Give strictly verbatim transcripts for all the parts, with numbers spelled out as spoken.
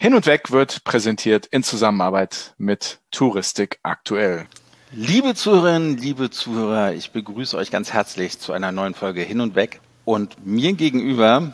Hin und Weg wird präsentiert in Zusammenarbeit mit Touristik aktuell. Liebe Zuhörerinnen, liebe Zuhörer, ich begrüße euch ganz herzlich zu einer neuen Folge Hin und Weg. Und mir gegenüber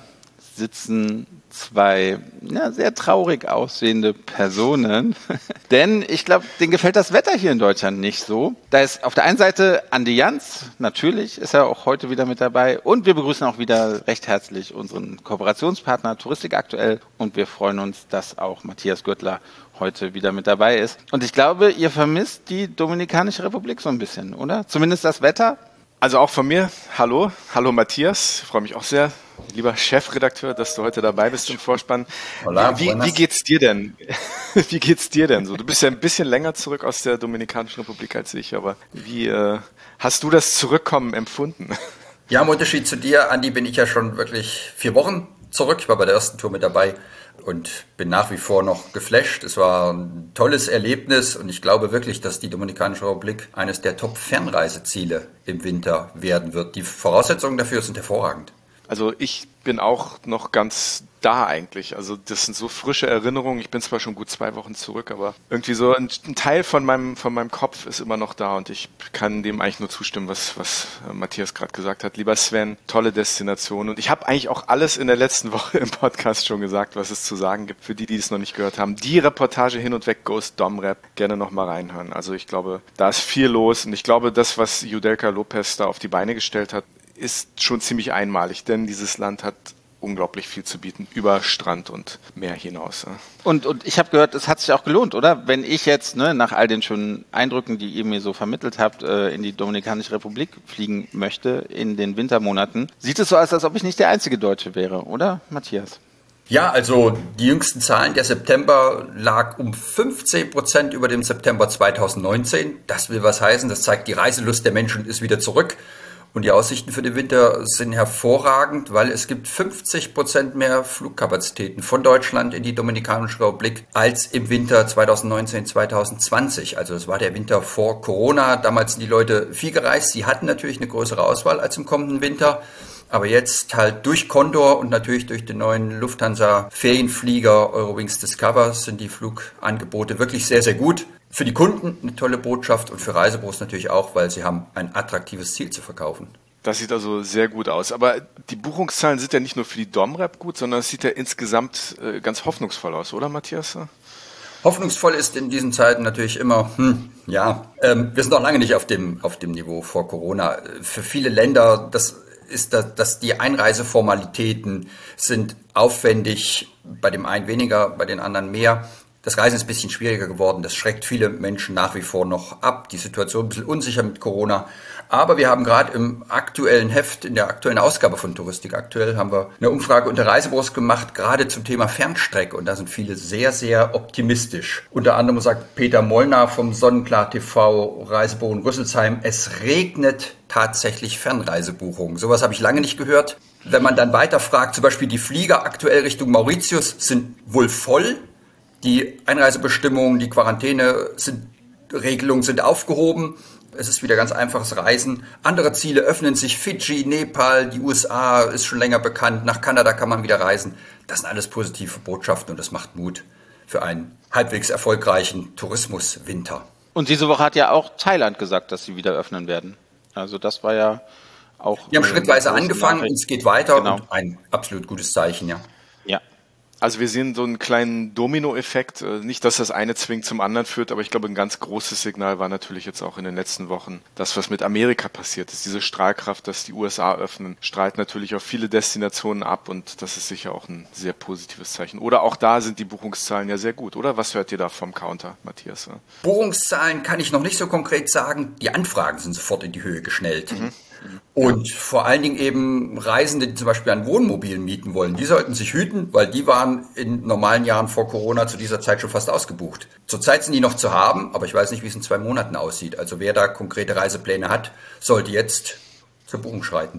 sitzen zwei ja, sehr traurig aussehende Personen, denn ich glaube, denen gefällt das Wetter hier in Deutschland nicht so. Da ist auf der einen Seite Andi Jans, natürlich ist er auch heute wieder mit dabei, und wir begrüßen auch wieder recht herzlich unseren Kooperationspartner Touristik aktuell, und wir freuen uns, dass auch Matthias Gürtler heute wieder mit dabei ist. Und ich glaube, ihr vermisst die Dominikanische Republik so ein bisschen, oder? Zumindest das Wetter? Also auch von mir, hallo, hallo Matthias, ich freue mich auch sehr, lieber Chefredakteur, dass du heute dabei bist im Vorspann. Hola, wie, wie geht's dir denn? Wie geht's dir denn so? Du bist ja ein bisschen länger zurück aus der Dominikanischen Republik als ich, aber wie äh, hast du das Zurückkommen empfunden? Ja, im Unterschied zu dir, Andi, bin ich ja schon wirklich vier Wochen zurück. Ich war bei der ersten Tour mit dabei und bin nach wie vor noch geflasht. Es war ein tolles Erlebnis und ich glaube wirklich, dass die Dominikanische Republik eines der Top-Fernreiseziele im Winter werden wird. Die Voraussetzungen dafür sind hervorragend. Also ich bin auch noch ganz da eigentlich. Also das sind so frische Erinnerungen. Ich bin zwar schon gut zwei Wochen zurück, aber irgendwie so ein, ein Teil von meinem von meinem Kopf ist immer noch da und ich kann dem eigentlich nur zustimmen, was was Matthias gerade gesagt hat. Lieber Sven, tolle Destination. Und ich habe eigentlich auch alles in der letzten Woche im Podcast schon gesagt, was es zu sagen gibt. Für die, die es noch nicht gehört haben, die Reportage Hin und Weg Ghost Domrep, gerne noch mal reinhören. Also ich glaube, da ist viel los und ich glaube, das, was Yudelka Lopez da auf die Beine gestellt hat, ist schon ziemlich einmalig, denn dieses Land hat unglaublich viel zu bieten, über Strand und Meer hinaus. Ja. Und, und ich habe gehört, es hat sich auch gelohnt, oder? Wenn ich jetzt ne, nach all den schönen Eindrücken, die ihr mir so vermittelt habt, äh, in die Dominikanische Republik fliegen möchte in den Wintermonaten, sieht es so aus, als ob ich nicht der einzige Deutsche wäre, oder, Matthias? Ja, also die jüngsten Zahlen, der September lag um fünfzehn Prozent über dem September zweitausendneunzehn. Das will was heißen, das zeigt, die Reiselust der Menschen ist wieder zurück. Und die Aussichten für den Winter sind hervorragend, weil es gibt fünfzig Prozent mehr Flugkapazitäten von Deutschland in die Dominikanische Republik als im Winter zweitausendneunzehn, zweitausendzwanzig. Also es war der Winter vor Corona. Damals sind die Leute viel gereist. Sie hatten natürlich eine größere Auswahl als im kommenden Winter. Aber jetzt halt durch Condor und natürlich durch den neuen Lufthansa-Ferienflieger Eurowings Discover sind die Flugangebote wirklich sehr, sehr gut. Für die Kunden eine tolle Botschaft und für Reisebüros natürlich auch, weil sie haben ein attraktives Ziel zu verkaufen. Das sieht also sehr gut aus. Aber die Buchungszahlen sind ja nicht nur für die Domrep gut, sondern es sieht ja insgesamt äh, ganz hoffnungsvoll aus, oder Matthias? Hoffnungsvoll ist in diesen Zeiten natürlich immer, hm, ja, ähm, wir sind noch lange nicht auf dem, auf dem Niveau vor Corona. Für viele Länder, das ist, das, dass die Einreiseformalitäten sind aufwendig, bei dem einen weniger, bei den anderen mehr. Das Reisen ist ein bisschen schwieriger geworden. Das schreckt viele Menschen nach wie vor noch ab. Die Situation ein bisschen unsicher mit Corona. Aber wir haben gerade im aktuellen Heft, in der aktuellen Ausgabe von Touristik aktuell, haben wir eine Umfrage unter Reisebüros gemacht, gerade zum Thema Fernstrecke. Und da sind viele sehr, sehr optimistisch. Unter anderem sagt Peter Molnar vom Sonnenklar T V Reisebüro in Rüsselsheim, es regnet tatsächlich Fernreisebuchungen. Sowas habe ich lange nicht gehört. Wenn man dann weiter fragt, zum Beispiel die Flieger aktuell Richtung Mauritius sind wohl voll. Die Einreisebestimmungen, die Quarantäne sind, Regelungen sind aufgehoben. Es ist wieder ganz einfaches Reisen. Andere Ziele öffnen sich. Fidschi, Nepal, die U S A ist schon länger bekannt. Nach Kanada kann man wieder reisen. Das sind alles positive Botschaften und das macht Mut für einen halbwegs erfolgreichen Tourismuswinter. Und diese Woche hat ja auch Thailand gesagt, dass sie wieder öffnen werden. Also das war ja auch... Wir haben schrittweise angefangen und es geht weiter. Genau. Und ein absolut gutes Zeichen, ja. Ja. Also wir sehen so einen kleinen Domino-Effekt. Nicht, dass das eine zwingend zum anderen führt, aber ich glaube, ein ganz großes Signal war natürlich jetzt auch in den letzten Wochen das, was mit Amerika passiert ist. Diese Strahlkraft, dass die U S A öffnen, strahlt natürlich auf viele Destinationen ab und das ist sicher auch ein sehr positives Zeichen. Oder auch da sind die Buchungszahlen ja sehr gut, oder? Was hört ihr da vom Counter, Matthias? Buchungszahlen kann ich noch nicht so konkret sagen. Die Anfragen sind sofort in die Höhe geschnellt. Mhm. Und ja. vor allen Dingen eben Reisende, die zum Beispiel ein Wohnmobil mieten wollen, die sollten sich hüten, weil die waren in normalen Jahren vor Corona zu dieser Zeit schon fast ausgebucht. Zurzeit sind die noch zu haben, aber ich weiß nicht, wie es in zwei Monaten aussieht. Also wer da konkrete Reisepläne hat, sollte jetzt zur Buchung schreiten.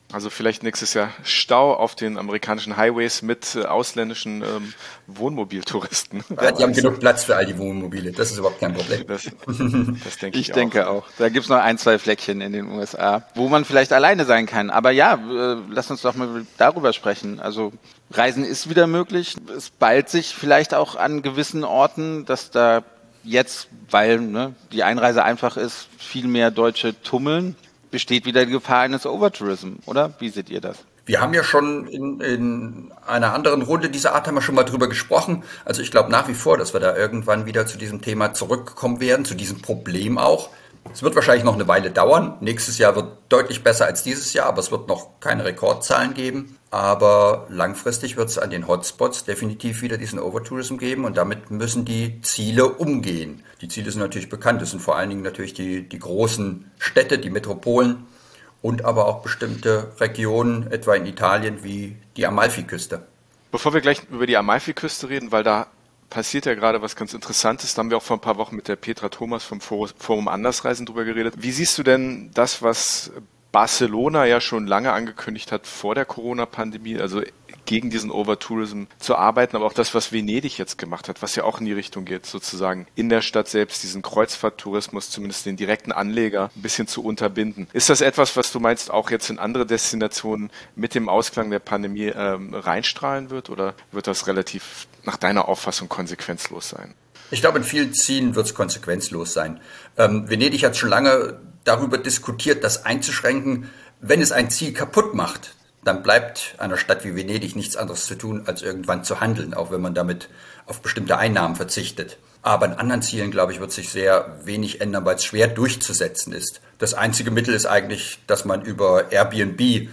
Also vielleicht nächstes Jahr Stau auf den amerikanischen Highways mit äh, ausländischen ähm, Wohnmobiltouristen. Ja, die haben genug Platz für all die Wohnmobile, das ist überhaupt kein Problem. Das, das denke ich, ich denke auch. auch. Da gibt's noch ein, zwei Fleckchen in den U S A, wo man vielleicht alleine sein kann. Aber ja, äh, lass uns doch mal darüber sprechen. Also Reisen ist wieder möglich. Es ballt sich vielleicht auch an gewissen Orten, dass da jetzt, weil ne, die Einreise einfach ist, viel mehr Deutsche tummeln. Besteht wieder die Gefahr eines Overtourism, oder? Wie seht ihr das? Wir haben ja schon in, in einer anderen Runde dieser Art haben wir schon mal drüber gesprochen. Also ich glaube nach wie vor, dass wir da irgendwann wieder zu diesem Thema zurückkommen werden, zu diesem Problem auch. Es wird wahrscheinlich noch eine Weile dauern. Nächstes Jahr wird deutlich besser als dieses Jahr, aber es wird noch keine Rekordzahlen geben. Aber langfristig wird es an den Hotspots definitiv wieder diesen Overtourism geben und damit müssen die Ziele umgehen. Die Ziele sind natürlich bekannt. Das sind vor allen Dingen natürlich die, die großen Städte, die Metropolen und aber auch bestimmte Regionen, etwa in Italien wie die Amalfiküste. Bevor wir gleich über die Amalfiküste reden, weil da passiert ja gerade was ganz Interessantes. Da haben wir auch vor ein paar Wochen mit der Petra Thomas vom Forum Andersreisen drüber geredet. Wie siehst du denn das, was Barcelona ja schon lange angekündigt hat vor der Corona-Pandemie, also gegen diesen Overtourism zu arbeiten, aber auch das, was Venedig jetzt gemacht hat, was ja auch in die Richtung geht, sozusagen in der Stadt selbst diesen Kreuzfahrttourismus, zumindest den direkten Anleger, ein bisschen zu unterbinden. Ist das etwas, was du meinst, auch jetzt in andere Destinationen mit dem Ausklang der Pandemie ähm, reinstrahlen wird oder wird das relativ nach deiner Auffassung konsequenzlos sein? Ich glaube, in vielen Zielen wird es konsequenzlos sein. Ähm, Venedig hat schon lange darüber diskutiert, das einzuschränken. Wenn es ein Ziel kaputt macht, dann bleibt einer Stadt wie Venedig nichts anderes zu tun, als irgendwann zu handeln, auch wenn man damit auf bestimmte Einnahmen verzichtet. Aber in anderen Zielen, glaube ich, wird sich sehr wenig ändern, weil es schwer durchzusetzen ist. Das einzige Mittel ist eigentlich, dass man über Airbnb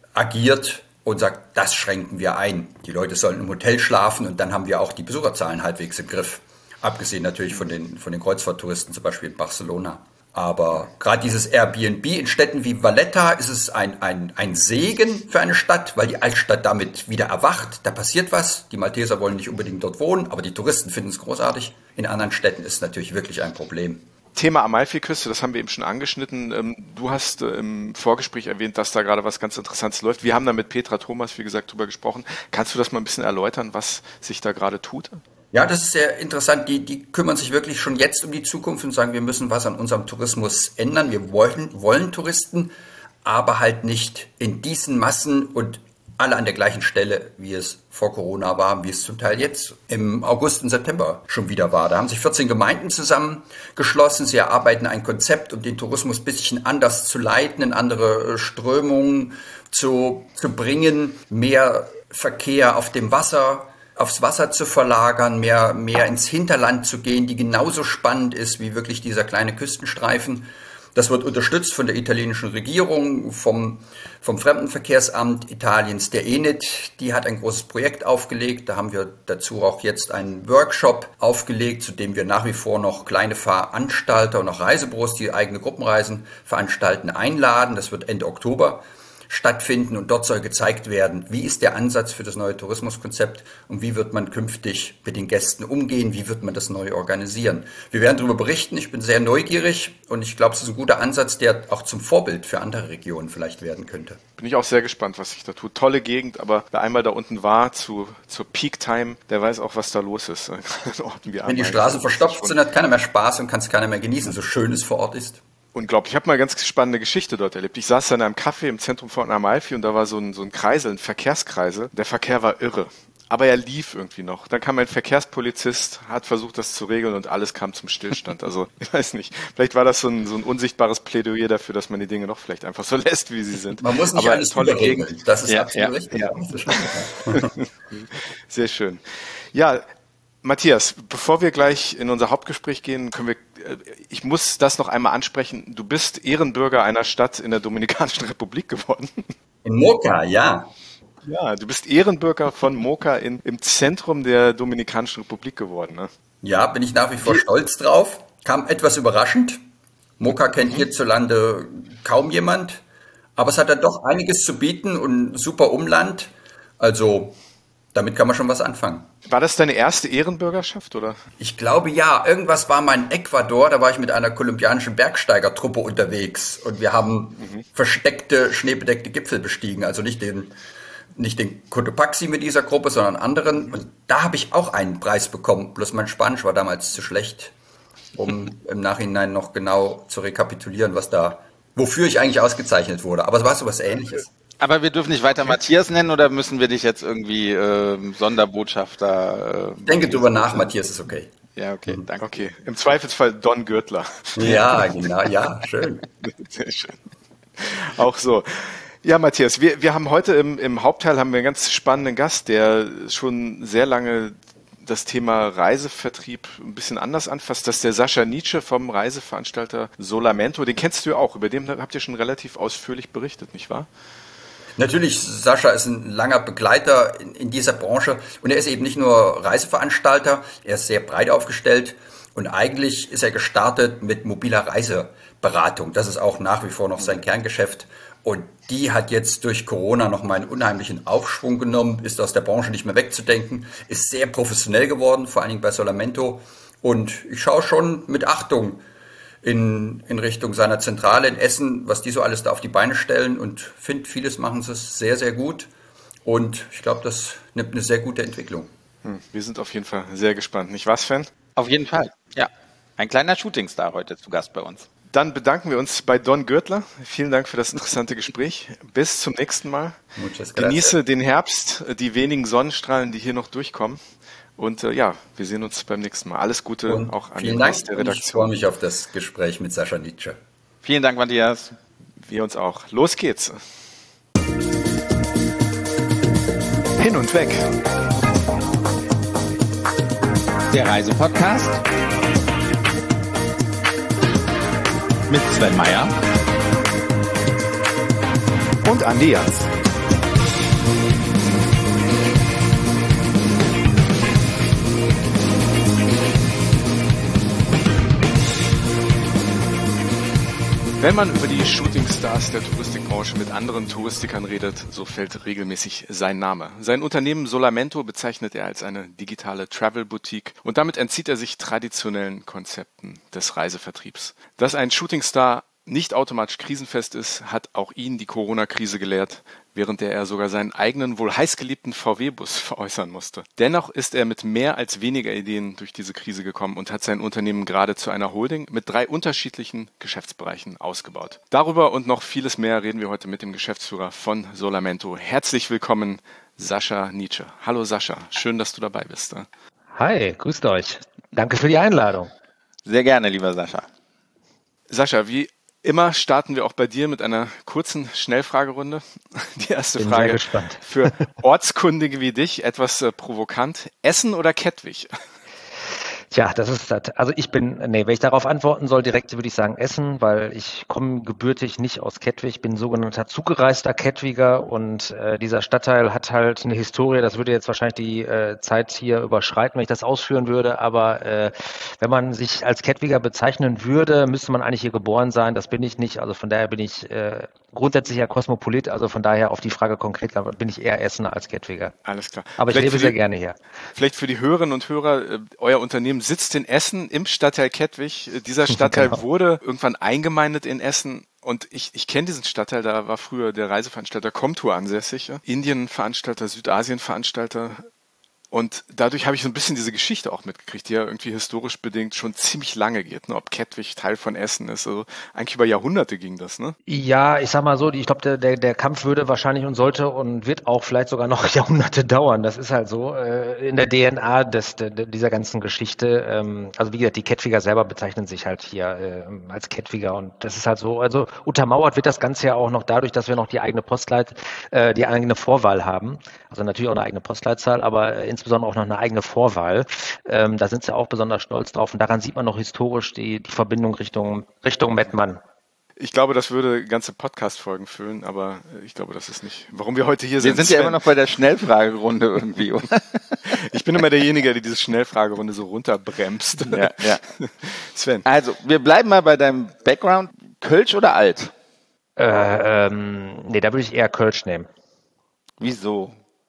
agiert und sagt, das schränken wir ein. Die Leute sollen im Hotel schlafen und dann haben wir auch die Besucherzahlen halbwegs im Griff. Abgesehen natürlich von den, von den Kreuzfahrttouristen, zum Beispiel in Barcelona. Aber gerade dieses Airbnb in Städten wie Valletta ist es ein, ein, ein Segen für eine Stadt, weil die Altstadt damit wieder erwacht. Da passiert was. Die Malteser wollen nicht unbedingt dort wohnen, aber die Touristen finden es großartig. In anderen Städten ist es natürlich wirklich ein Problem. Thema Amalfiküste, das haben wir eben schon angeschnitten. Du hast im Vorgespräch erwähnt, dass da gerade was ganz Interessantes läuft. Wir haben da mit Petra Thomas, wie gesagt, drüber gesprochen. Kannst du das mal ein bisschen erläutern, was sich da gerade tut? Ja, das ist sehr interessant. Die, die kümmern sich wirklich schon jetzt um die Zukunft und sagen, wir müssen was an unserem Tourismus ändern. Wir wollen, wollen Touristen, aber halt nicht in diesen Massen und alle an der gleichen Stelle, wie es vor Corona war, wie es zum Teil jetzt im August und September schon wieder war. Da haben sich vierzehn Gemeinden zusammengeschlossen. Sie erarbeiten ein Konzept, um den Tourismus ein bisschen anders zu leiten, in andere Strömungen zu, zu bringen, mehr Verkehr auf dem Wasser aufs Wasser zu verlagern, mehr, mehr ins Hinterland zu gehen, die genauso spannend ist wie wirklich dieser kleine Küstenstreifen. Das wird unterstützt von der italienischen Regierung, vom, vom Fremdenverkehrsamt Italiens, der E N I T. Die hat ein großes Projekt aufgelegt. Da haben wir dazu auch jetzt einen Workshop aufgelegt, zu dem wir nach wie vor noch kleine Veranstalter und auch Reisebüros, die eigene Gruppenreisen veranstalten, einladen. Das wird Ende Oktober stattfinden und dort soll gezeigt werden, wie ist der Ansatz für das neue Tourismuskonzept und wie wird man künftig mit den Gästen umgehen, wie wird man das neu organisieren. Wir werden darüber berichten, ich bin sehr neugierig und ich glaube, es ist ein guter Ansatz, der auch zum Vorbild für andere Regionen vielleicht werden könnte. Bin ich auch sehr gespannt, was sich da tut. Tolle Gegend, aber wer einmal da unten war zu, zur Peak-Time, der weiß auch, was da los ist. Wenn die Straßen verstopft sind, hat keiner mehr Spaß und kann es keiner mehr genießen, so schön es vor Ort ist. Unglaublich. Ich habe mal eine ganz spannende Geschichte dort erlebt. Ich saß da in einem Café im Zentrum von Amalfi und da war so ein, so ein Kreisel, ein Verkehrskreisel. Der Verkehr war irre. Aber er lief irgendwie noch. Dann kam ein Verkehrspolizist, hat versucht, das zu regeln und alles kam zum Stillstand. Also, ich weiß nicht. Vielleicht war das so ein, so ein unsichtbares Plädoyer dafür, dass man die Dinge noch vielleicht einfach so lässt, wie sie sind. Man muss nicht Aber alles tolle Gegend. Das ist ja, absolut ja, richtig. Ja. Sehr schön. Ja, Matthias, bevor wir gleich in unser Hauptgespräch gehen, können wir, ich muss das noch einmal ansprechen. Du bist Ehrenbürger einer Stadt in der Dominikanischen Republik geworden. In Moca, ja. Ja, du bist Ehrenbürger von Moca in, im Zentrum der Dominikanischen Republik geworden, ne? Ja, bin ich nach wie vor stolz drauf. Kam etwas überraschend. Moca kennt hierzulande kaum jemand, aber es hat dann doch einiges zu bieten und super Umland. Also damit kann man schon was anfangen. War das deine erste Ehrenbürgerschaft, oder? Ich glaube, ja. Irgendwas war mal in Ecuador, da war ich mit einer kolumbianischen Bergsteigertruppe unterwegs und wir haben mhm. versteckte, schneebedeckte Gipfel bestiegen, also nicht den nicht den Cotopaxi mit dieser Gruppe, sondern anderen. Und da habe ich auch einen Preis bekommen. Bloß mein Spanisch war damals zu schlecht, um im Nachhinein noch genau zu rekapitulieren, was da, wofür ich eigentlich ausgezeichnet wurde. Aber es war so was Ähnliches. Aber wir dürfen nicht weiter Matthias nennen, oder müssen wir dich jetzt irgendwie äh, Sonderbotschafter? Äh, Denke drüber nach, Matthias ist okay. Ja, okay, mhm. danke. Okay, im Zweifelsfall Don Gürtler. Ja, genau, ja, schön. Sehr schön. Auch so. Ja, Matthias, wir, wir haben heute im, im Hauptteil haben wir einen ganz spannenden Gast, der schon sehr lange das Thema Reisevertrieb ein bisschen anders anfasst. Das ist der Sascha Nietzsche vom Reiseveranstalter Solamento. Den kennst du ja auch, über den habt ihr schon relativ ausführlich berichtet, nicht wahr? Natürlich, Sascha ist ein langer Begleiter in, in dieser Branche und er ist eben nicht nur Reiseveranstalter, er ist sehr breit aufgestellt und eigentlich ist er gestartet mit mobiler Reiseberatung. Das ist auch nach wie vor noch sein Kerngeschäft. Und die hat jetzt durch Corona nochmal einen unheimlichen Aufschwung genommen, ist aus der Branche nicht mehr wegzudenken, ist sehr professionell geworden, vor allen Dingen bei Solamento. Und ich schaue schon mit Achtung in, in Richtung seiner Zentrale in Essen, was die so alles da auf die Beine stellen, und finde, vieles machen sie sehr, sehr gut. Und ich glaube, das nimmt eine sehr gute Entwicklung. Hm, wir sind auf jeden Fall sehr gespannt. Nicht wahr, Sven? Auf jeden Fall, ja. Ein kleiner Shootingstar heute zu Gast bei uns. Dann bedanken wir uns bei Don Gürtler. Vielen Dank für das interessante Gespräch. Bis zum nächsten Mal. Genieße den Herbst, die wenigen Sonnenstrahlen, die hier noch durchkommen. Und äh, ja, wir sehen uns beim nächsten Mal. Alles Gute und auch an den den Rest der Redaktion. Ich freue mich auf das Gespräch mit Sascha Nietzsche. Vielen Dank, Matthias. Wir uns auch. Los geht's. Hin und weg. Der Reisepodcast mit Sven Meyer und Andi Jans. Wenn man über die Shootingstars der Touristikbranche mit anderen Touristikern redet, so fällt regelmäßig sein Name. Sein Unternehmen Solamento bezeichnet er als eine digitale Travel-Boutique und damit entzieht er sich traditionellen Konzepten des Reisevertriebs. Dass ein Shootingstar nicht automatisch krisenfest ist, hat auch ihn die Corona-Krise gelehrt, während er sogar seinen eigenen, wohl heißgeliebten V W-Bus veräußern musste. Dennoch ist er mit mehr als weniger Ideen durch diese Krise gekommen und hat sein Unternehmen gerade zu einer Holding mit drei unterschiedlichen Geschäftsbereichen ausgebaut. Darüber und noch vieles mehr reden wir heute mit dem Geschäftsführer von Solamento. Herzlich willkommen, Sascha Nietzsche. Hallo Sascha, schön, dass du dabei bist. Hi, grüßt euch. Danke für die Einladung. Sehr gerne, lieber Sascha. Sascha, wie immer starten wir auch bei dir mit einer kurzen Schnellfragerunde. Die erste Bin Frage sehr gespannt. Für Ortskundige wie dich, etwas äh, provokant. Essen oder Kettwig? Tja, das ist das. Also ich bin, nee, wenn ich darauf antworten soll, direkt würde ich sagen Essen, weil ich komme gebürtig nicht aus Kettwig, ich bin sogenannter zugereister Kettwiger und äh, dieser Stadtteil hat halt eine Historie, das würde jetzt wahrscheinlich die äh, Zeit hier überschreiten, wenn ich das ausführen würde, aber äh, wenn man sich als Kettwiger bezeichnen würde, müsste man eigentlich hier geboren sein, das bin ich nicht, also von daher bin ich äh, grundsätzlich ja Kosmopolit, also von daher auf die Frage konkret bin ich eher Essener als Kettwiger. Alles klar. Aber ich Vielleicht lebe die, sehr gerne hier. Vielleicht für die Hörerinnen und Hörer, äh, euer Unternehmen sitzt in Essen im Stadtteil Kettwig. Dieser Stadtteil genau. wurde irgendwann eingemeindet in Essen. Und ich, ich kenne diesen Stadtteil, da war früher der Reiseveranstalter Comtour ansässig, ja? Indien-Veranstalter, Südasien-Veranstalter. Und dadurch habe ich so ein bisschen diese Geschichte auch mitgekriegt, die ja irgendwie historisch bedingt schon ziemlich lange geht, ne? Ob Kettwig Teil von Essen ist. Also eigentlich über Jahrhunderte ging das, ne? Ja, ich sag mal so, ich glaube, der, der, der Kampf würde wahrscheinlich und sollte und wird auch vielleicht sogar noch Jahrhunderte dauern. Das ist halt so äh, in der D N A des, de, dieser ganzen Geschichte. Ähm, also wie gesagt, die Kettwiger selber bezeichnen sich halt hier äh, als Kettwiger und das ist halt so. Also untermauert wird das Ganze ja auch noch dadurch, dass wir noch die eigene Postleit, äh, die eigene Vorwahl haben. Also natürlich auch eine eigene Postleitzahl, aber äh, insbesondere auch noch eine eigene Vorwahl. Ähm, da sind sie auch besonders stolz drauf und daran sieht man noch historisch die, die Verbindung Richtung, Richtung Mettmann. Ich glaube, das würde ganze Podcast-Folgen füllen, aber ich glaube, das ist nicht, warum wir heute hier wir sind. Wir sind ja immer noch bei der Schnellfragerunde irgendwie, oder? Ich bin immer derjenige, der diese Schnellfragerunde so runterbremst. Ja, ja. Sven. Also, wir bleiben mal bei deinem Background. Kölsch oder Alt? Äh, ähm, nee, da würde ich eher Kölsch nehmen. Wieso?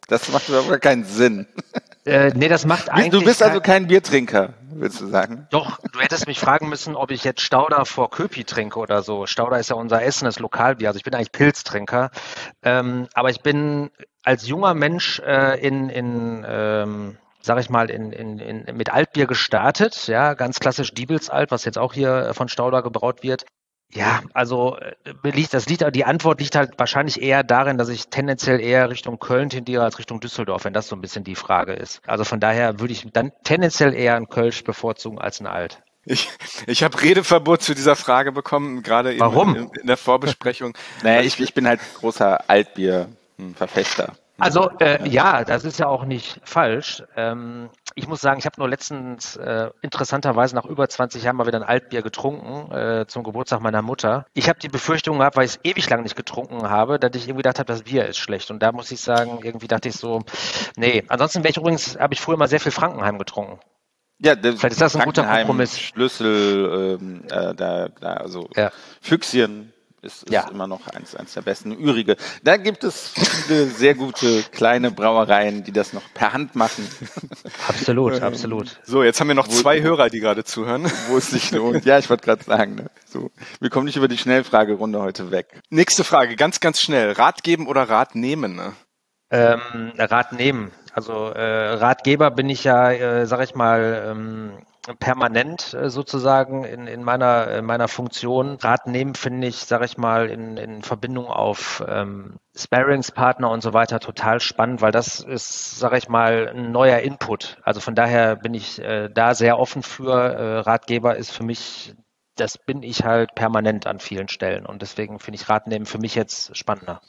Das macht aber keinen Sinn. Äh, nee, das macht eigentlich... Du bist also kein Biertrinker, würdest du sagen? Doch, du hättest mich fragen müssen, ob ich jetzt Stauder vor Köpi trinke oder so. Stauder ist ja unser essenes Lokalbier, also ich bin eigentlich Pilztrinker. Ähm, aber ich bin als junger Mensch äh, in... in ähm, sag ich mal, in, in, in, mit Altbier gestartet, ja, ganz klassisch Diebelsalt, was jetzt auch hier von Stauder gebraut wird. Ja, also liegt, das liegt, die Antwort liegt halt wahrscheinlich eher darin, dass ich tendenziell eher Richtung Köln tendiere als Richtung Düsseldorf, wenn das so ein bisschen die Frage ist. Also von daher würde ich dann tendenziell eher ein Kölsch bevorzugen als ein Alt. Ich, ich habe Redeverbot zu dieser Frage bekommen, gerade in, in, in der Vorbesprechung. Naja, ich, ich bin halt großer Altbier-Verfechter. Also äh, ja, das ist ja auch nicht falsch. Ähm, ich muss sagen, ich habe nur letztens äh, interessanterweise nach über zwanzig Jahren mal wieder ein Altbier getrunken äh, zum Geburtstag meiner Mutter. Ich habe die Befürchtung gehabt, weil ich es ewig lang nicht getrunken habe, dass ich irgendwie gedacht habe, das Bier ist schlecht. Und da muss ich sagen, irgendwie dachte ich so, nee. Ansonsten wäre ich übrigens, habe ich früher mal sehr viel Frankenheim getrunken. Ja, das vielleicht ist das ein guter Kompromiss. Schlüssel, ähm, äh, da, da, also ja. Füchschen. Ist, ist ja. immer noch eins, eins der besten. Ürige. Da gibt es viele sehr gute kleine Brauereien, die das noch per Hand machen. Absolut, ähm, absolut. So, jetzt haben wir noch wo, zwei Hörer, die gerade zuhören. Wo es sich lohnt. Ja, ich wollte gerade sagen. Ne? So, wir kommen nicht über die Schnellfragerunde heute weg. Nächste Frage, ganz, ganz schnell. Rat geben oder Rat nehmen? Ne? Ähm, Rat nehmen. Also äh, Ratgeber bin ich ja, äh, sag ich mal, ähm, permanent äh, sozusagen in, in meiner in meiner Funktion. Rat nehmen finde ich, sage ich mal, in, in Verbindung auf ähm, Sparringspartner und so weiter total spannend, weil das ist, sage ich mal, ein neuer Input. Also von daher bin ich äh, da sehr offen für. Äh, Ratgeber ist für mich, das bin ich halt permanent an vielen Stellen und deswegen finde ich Rat nehmen für mich jetzt spannender.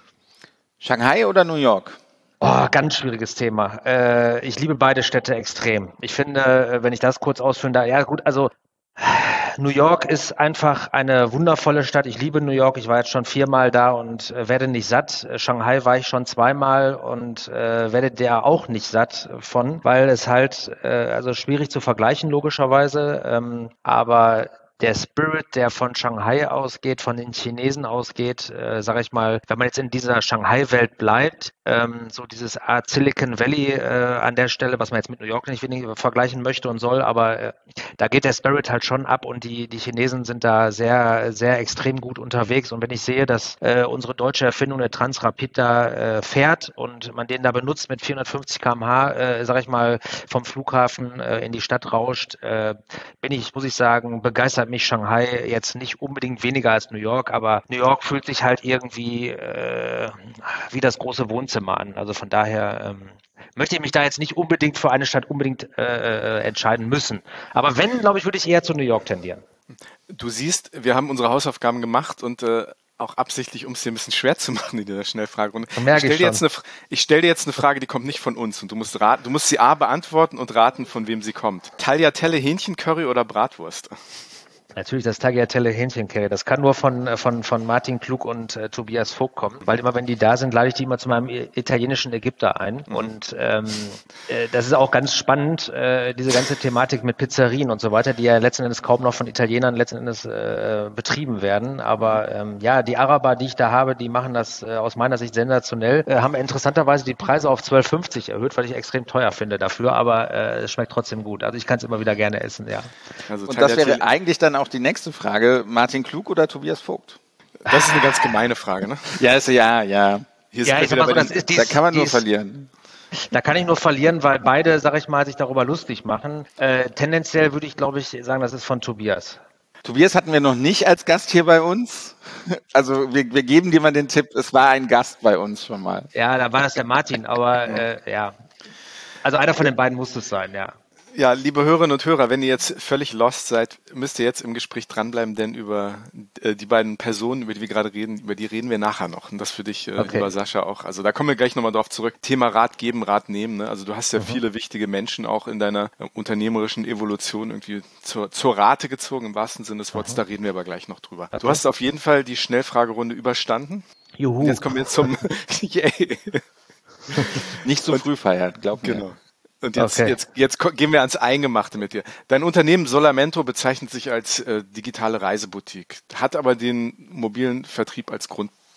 Shanghai oder New York? Oh, ganz schwieriges Thema. Äh, ich liebe beide Städte extrem. Ich finde, wenn ich das kurz ausführen darf, ja gut, also New York ist einfach eine wundervolle Stadt. Ich liebe New York. Ich war jetzt schon viermal da und äh, werde nicht satt. Shanghai war ich schon zweimal und äh, werde der auch nicht satt von, weil es halt, äh, also schwierig zu vergleichen logischerweise, ähm, aber der Spirit, der von Shanghai ausgeht, von den Chinesen ausgeht, äh, sage ich mal, wenn man jetzt in dieser Shanghai-Welt bleibt, ähm, so dieses Art Silicon Valley äh, an der Stelle, was man jetzt mit New York nicht wenig vergleichen möchte und soll, aber äh, da geht der Spirit halt schon ab und die, die Chinesen sind da sehr, sehr extrem gut unterwegs. Und wenn ich sehe, dass äh, unsere deutsche Erfindung der Transrapid da äh, fährt und man den da benutzt mit vierhundertfünfzig Kilometer pro Stunde, äh, sage ich mal, vom Flughafen äh, in die Stadt rauscht, äh, bin ich, muss ich sagen, begeistert mich Shanghai jetzt nicht unbedingt weniger als New York, aber New York fühlt sich halt irgendwie äh, wie das große Wohnzimmer an. Also von daher ähm, möchte ich mich da jetzt nicht unbedingt für eine Stadt unbedingt äh, entscheiden müssen. Aber wenn, glaube ich, würde ich eher zu New York tendieren. Du siehst, wir haben unsere Hausaufgaben gemacht und äh, auch absichtlich, um es dir ein bisschen schwer zu machen in dieser Schnellfragerunde. Ich stelle dir, stell dir jetzt eine Frage, die kommt nicht von uns und du musst raten, du musst sie A beantworten und raten, von wem sie kommt. Tagliatelle Hähnchencurry oder Bratwurst? Natürlich das Tagliatelle Hähnchencurry. Das kann nur von, von, von Martin Klug und äh, Tobias Vogt kommen, weil immer, wenn die da sind, lade ich die immer zu meinem italienischen Ägypter ein. Mhm. Und ähm, äh, das ist auch ganz spannend, äh, diese ganze Thematik mit Pizzerien und so weiter, die ja letzten Endes kaum noch von Italienern letzten Endes äh, betrieben werden. Aber ähm, ja, die Araber, die ich da habe, die machen das äh, aus meiner Sicht sensationell, äh, haben interessanterweise die Preise auf zwölf fünfzig erhöht, weil ich extrem teuer finde dafür, aber äh, es schmeckt trotzdem gut. Also ich kann es immer wieder gerne essen, ja. Also und das wäre eigentlich dann auch die nächste Frage, Martin Klug oder Tobias Vogt? Das ist eine ganz gemeine Frage, ne? Ja, ist, ja, ja. Hier ja ist so, das ist dies, da kann man nur dies, verlieren. Da kann ich nur verlieren, weil beide, sag ich mal, sich darüber lustig machen. Äh, tendenziell würde ich, glaube ich, sagen, das ist von Tobias. Tobias hatten wir noch nicht als Gast hier bei uns. Also wir, wir geben dir mal den Tipp, es war ein Gast bei uns schon mal. Ja, da war das der Martin, aber äh, ja. Also einer von den beiden muss es sein, ja. Ja, liebe Hörerinnen und Hörer, wenn ihr jetzt völlig lost seid, müsst ihr jetzt im Gespräch dranbleiben, denn über äh, die beiden Personen, über die wir gerade reden, über die reden wir nachher noch. Und das für dich, äh, okay. Lieber Sascha, auch. Also da kommen wir gleich nochmal drauf zurück. Thema Rat geben, Rat nehmen. Ne? Also du hast ja mhm. viele wichtige Menschen auch in deiner äh, unternehmerischen Evolution irgendwie zur, zur Rate gezogen, im wahrsten Sinne des Wortes. Mhm. Da reden wir aber gleich noch drüber. Okay. Du hast auf jeden Fall die Schnellfragerunde überstanden. Juhu. Und jetzt kommen wir zum Yay. Nicht so und, früh feiern, glaub mir. Genau. Und jetzt, okay. jetzt, jetzt gehen wir ans Eingemachte mit dir. Dein Unternehmen Solamento bezeichnet sich als äh, digitale Reiseboutique, hat aber den mobilen Vertrieb als Grund,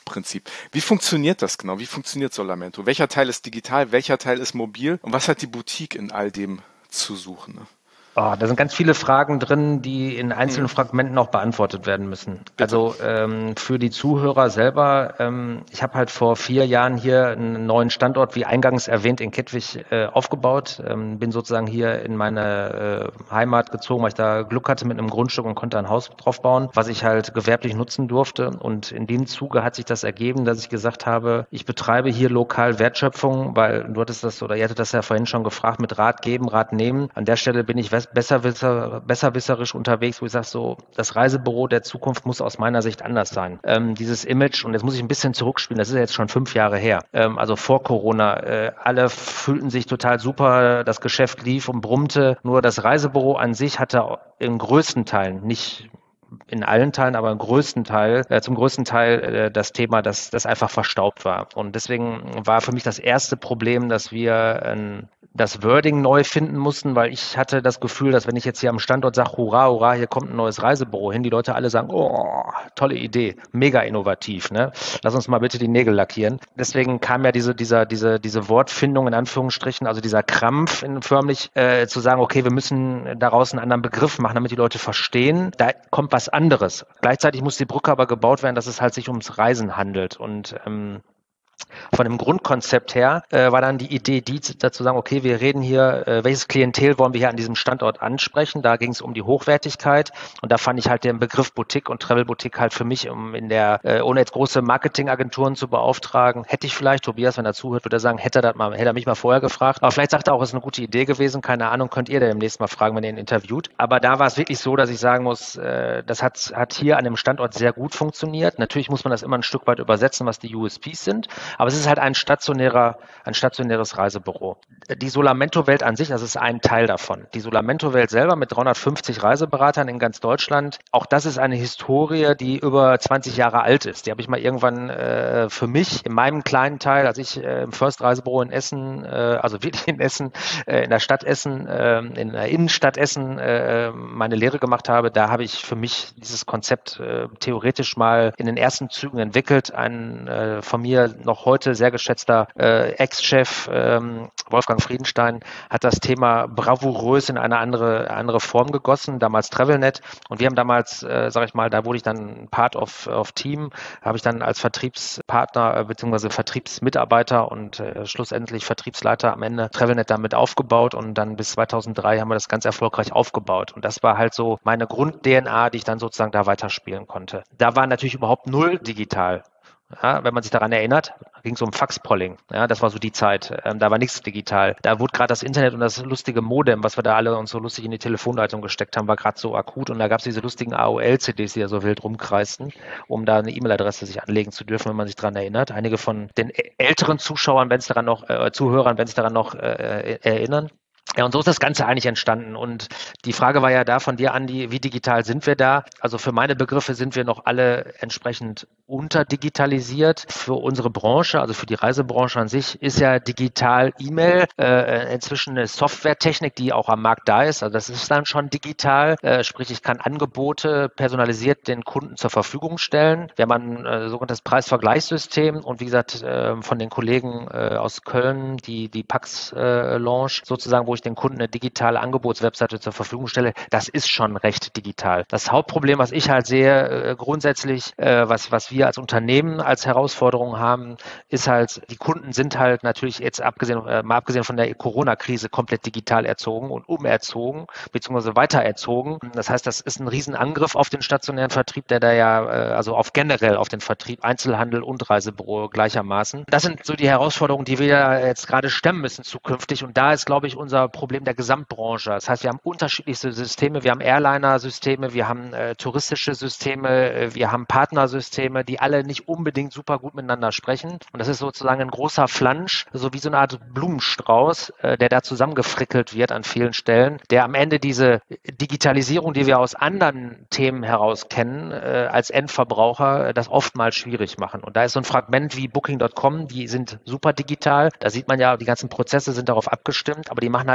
Grundprinzip. Wie funktioniert das genau? Wie funktioniert Solamento? Welcher Teil ist digital, welcher Teil ist mobil? Und was hat die Boutique in all dem zu suchen? Ne? Oh, da sind ganz viele Fragen drin, die in einzelnen hm. Fragmenten auch beantwortet werden müssen. Bitte. Also ähm, für die Zuhörer selber, ähm, ich habe halt vor vier Jahren hier einen neuen Standort, wie eingangs erwähnt, in Kettwig äh, aufgebaut. Ähm, bin sozusagen hier in meine äh, Heimat gezogen, weil ich da Glück hatte mit einem Grundstück und konnte ein Haus drauf bauen, was ich halt gewerblich nutzen durfte. Und in dem Zuge hat sich das ergeben, dass ich gesagt habe, ich betreibe hier lokal Wertschöpfung, weil du hattest das, oder ihr hattet das ja vorhin schon gefragt, mit Rat geben, Rat nehmen. An der Stelle bin ich besserwisser, besserwisserisch unterwegs, wo ich sage, so, das Reisebüro der Zukunft muss aus meiner Sicht anders sein. Ähm, dieses Image, und jetzt muss ich ein bisschen zurückspielen, das ist ja jetzt schon fünf Jahre her, ähm, also vor Corona, äh, alle fühlten sich total super, das Geschäft lief und brummte, nur das Reisebüro an sich hatte in größten Teilen, nicht in allen Teilen, aber im größten Teil, äh, zum größten Teil äh, das Thema, dass das einfach verstaubt war. Und deswegen war für mich das erste Problem, dass wir ein das Wording neu finden mussten, weil ich hatte das Gefühl, dass wenn ich jetzt hier am Standort sage, hurra, hurra, hier kommt ein neues Reisebüro hin, die Leute alle sagen, oh, tolle Idee, mega innovativ, ne? Lass uns mal bitte die Nägel lackieren. Deswegen kam ja diese, dieser, diese, diese Wortfindung in Anführungsstrichen, also dieser Krampf in, förmlich äh, zu sagen, okay, wir müssen daraus einen anderen Begriff machen, damit die Leute verstehen, da kommt was anderes. Gleichzeitig muss die Brücke aber gebaut werden, dass es halt sich ums Reisen handelt und ähm, von dem Grundkonzept her äh, war dann die Idee, die dazu sagen, okay, wir reden hier, äh, welches Klientel wollen wir hier an diesem Standort ansprechen? Da ging es um die Hochwertigkeit und da fand ich halt den Begriff Boutique und Travel Boutique halt für mich, um in der, äh, ohne jetzt große Marketingagenturen zu beauftragen, hätte ich vielleicht, Tobias, wenn er zuhört, würde er sagen, hätte er das mal, hätte er mich mal vorher gefragt. Aber vielleicht sagt er auch, es ist eine gute Idee gewesen, keine Ahnung, könnt ihr da demnächst mal fragen, wenn ihr ihn interviewt. Aber da war es wirklich so, dass ich sagen muss, äh, das hat, hat hier an dem Standort sehr gut funktioniert. Natürlich muss man das immer ein Stück weit übersetzen, was die U S Ps sind. Aber es ist halt ein stationärer, ein stationäres Reisebüro. Die Solamento-Welt an sich, das ist ein Teil davon. Die Solamento-Welt selber mit dreihundertfünfzig Reiseberatern in ganz Deutschland, auch das ist eine Historie, die über zwanzig Jahre alt ist. Die habe ich mal irgendwann äh, für mich in meinem kleinen Teil, als ich äh, im First-Reisebüro in Essen, äh, also wirklich in Essen, äh, in der Stadt Essen, äh, in der Innenstadt Essen äh, meine Lehre gemacht habe, da habe ich für mich dieses Konzept äh, theoretisch mal in den ersten Zügen entwickelt. Ein äh, von mir noch heute sehr geschätzter äh, Ex-Chef ähm, Wolfgang Friedenstein hat das Thema bravourös in eine andere andere Form gegossen, damals Travelnet. Und wir haben damals, äh, sage ich mal, da wurde ich dann Part of, of Team, habe ich dann als Vertriebspartner äh, bzw. Vertriebsmitarbeiter und äh, schlussendlich Vertriebsleiter am Ende Travelnet damit aufgebaut und dann bis zweitausenddrei haben wir das ganz erfolgreich aufgebaut. Und das war halt so meine Grund-D N A, die ich dann sozusagen da weiterspielen konnte. Da war natürlich überhaupt null digital. Ja, wenn man sich daran erinnert, ging es um Faxpolling. Ja, das war so die Zeit. Ähm, da war nichts digital. Da wurde gerade das Internet und das lustige Modem, was wir da alle uns so lustig in die Telefonleitung gesteckt haben, war gerade so akut. Und da gab es diese lustigen A O L-C Ds, die ja so wild rumkreisten, um da eine E-Mail-Adresse sich anlegen zu dürfen, wenn man sich daran erinnert. Einige von den älteren Zuschauern, wenn es daran noch, äh, Zuhörern, wenn es daran noch äh, erinnern. Ja, und so ist das Ganze eigentlich entstanden. Und die Frage war ja da von dir, Andi, wie digital sind wir da? Also für meine Begriffe sind wir noch alle entsprechend unterdigitalisiert. Für unsere Branche, also für die Reisebranche an sich, ist ja digital E-Mail äh, inzwischen eine Softwaretechnik, die auch am Markt da ist. Also das ist dann schon digital. Äh, sprich, ich kann Angebote personalisiert den Kunden zur Verfügung stellen. Wir haben ein äh, sogenanntes Preisvergleichssystem und wie gesagt, äh, von den Kollegen äh, aus Köln, die, die Pax-Launch äh, sozusagen, wo ich den Kunden eine digitale Angebotswebseite zur Verfügung stelle, das ist schon recht digital. Das Hauptproblem, was ich halt sehe, äh, grundsätzlich, äh, was, was wir als Unternehmen als Herausforderung haben, ist halt, die Kunden sind halt natürlich jetzt abgesehen, äh, mal abgesehen von der Corona-Krise komplett digital erzogen und umerzogen, beziehungsweise weitererzogen. Das heißt, das ist ein Riesenangriff auf den stationären Vertrieb, der da ja, äh, also auf generell auf den Vertrieb, Einzelhandel und Reisebüro gleichermaßen. Das sind so die Herausforderungen, die wir jetzt gerade stemmen müssen zukünftig. Und da ist, glaube ich, unser Problem der Gesamtbranche. Das heißt, wir haben unterschiedlichste Systeme, wir haben Airliner-Systeme, wir haben äh, touristische Systeme, äh, wir haben Partnersysteme, die alle nicht unbedingt super gut miteinander sprechen. Und das ist sozusagen ein großer Flansch, so wie so eine Art Blumenstrauß, äh, der da zusammengefrickelt wird an vielen Stellen, der am Ende diese Digitalisierung, die wir aus anderen Themen heraus kennen, äh, als Endverbraucher, äh, das oftmals schwierig machen. Und da ist so ein Fragment wie Booking Punkt com, die sind super digital. Da sieht man ja, die ganzen Prozesse sind darauf abgestimmt, aber die machen halt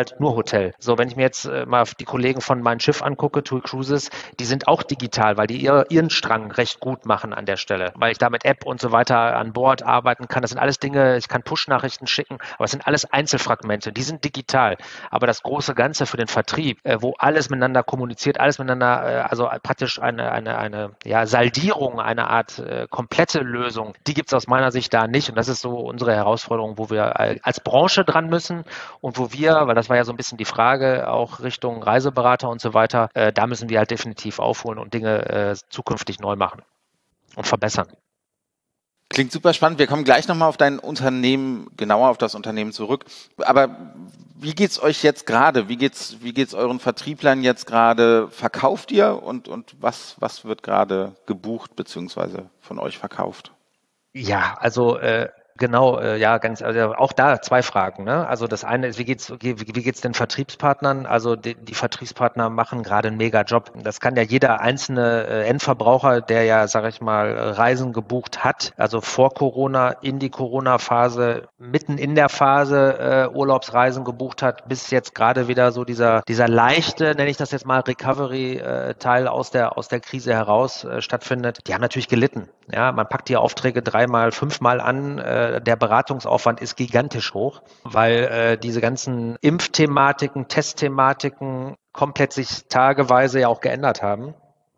halt nur Hotel. So, wenn ich mir jetzt äh, mal die Kollegen von meinem Schiff angucke, TUI Cruises, die sind auch digital, weil die ihr, ihren Strang recht gut machen an der Stelle, weil ich da mit App und so weiter an Bord arbeiten kann. Das sind alles Dinge, ich kann Push-Nachrichten schicken, aber es sind alles Einzelfragmente, die sind digital. Aber das große Ganze für den Vertrieb, äh, wo alles miteinander kommuniziert, alles miteinander, äh, also praktisch eine, eine, eine ja, Saldierung, eine Art äh, komplette Lösung, die gibt es aus meiner Sicht da nicht. Und das ist so unsere Herausforderung, wo wir als Branche dran müssen und wo wir, weil das war ja so ein bisschen die Frage, auch Richtung Reiseberater und so weiter, äh, da müssen wir halt definitiv aufholen und Dinge äh, zukünftig neu machen und verbessern. Klingt super spannend. Wir kommen gleich nochmal auf dein Unternehmen, genauer auf das Unternehmen zurück. Aber wie geht's euch jetzt gerade? Wie geht's, wie geht's euren Vertrieblern jetzt gerade? Verkauft ihr und, und was, was wird gerade gebucht beziehungsweise von euch verkauft? Ja, also äh, genau, äh, ja, ganz, also auch da zwei Fragen. Ne? Also das eine ist, wie geht's, wie, wie geht's den Vertriebspartnern? Also die, die Vertriebspartner machen gerade einen Mega-Job. Das kann ja jeder einzelne äh, Endverbraucher, der ja, sage ich mal, Reisen gebucht hat, also vor Corona, in die Corona-Phase, mitten in der Phase äh, Urlaubsreisen gebucht hat, bis jetzt gerade wieder so dieser dieser leichte, nenne ich das jetzt mal, Recovery-Teil aus der aus der Krise heraus äh, stattfindet. Die haben natürlich gelitten. Ja, man packt die Aufträge dreimal, fünfmal an. Äh, der Beratungsaufwand ist gigantisch hoch, weil äh, diese ganzen Impfthematiken, Testthematiken komplett sich tageweise ja auch geändert haben.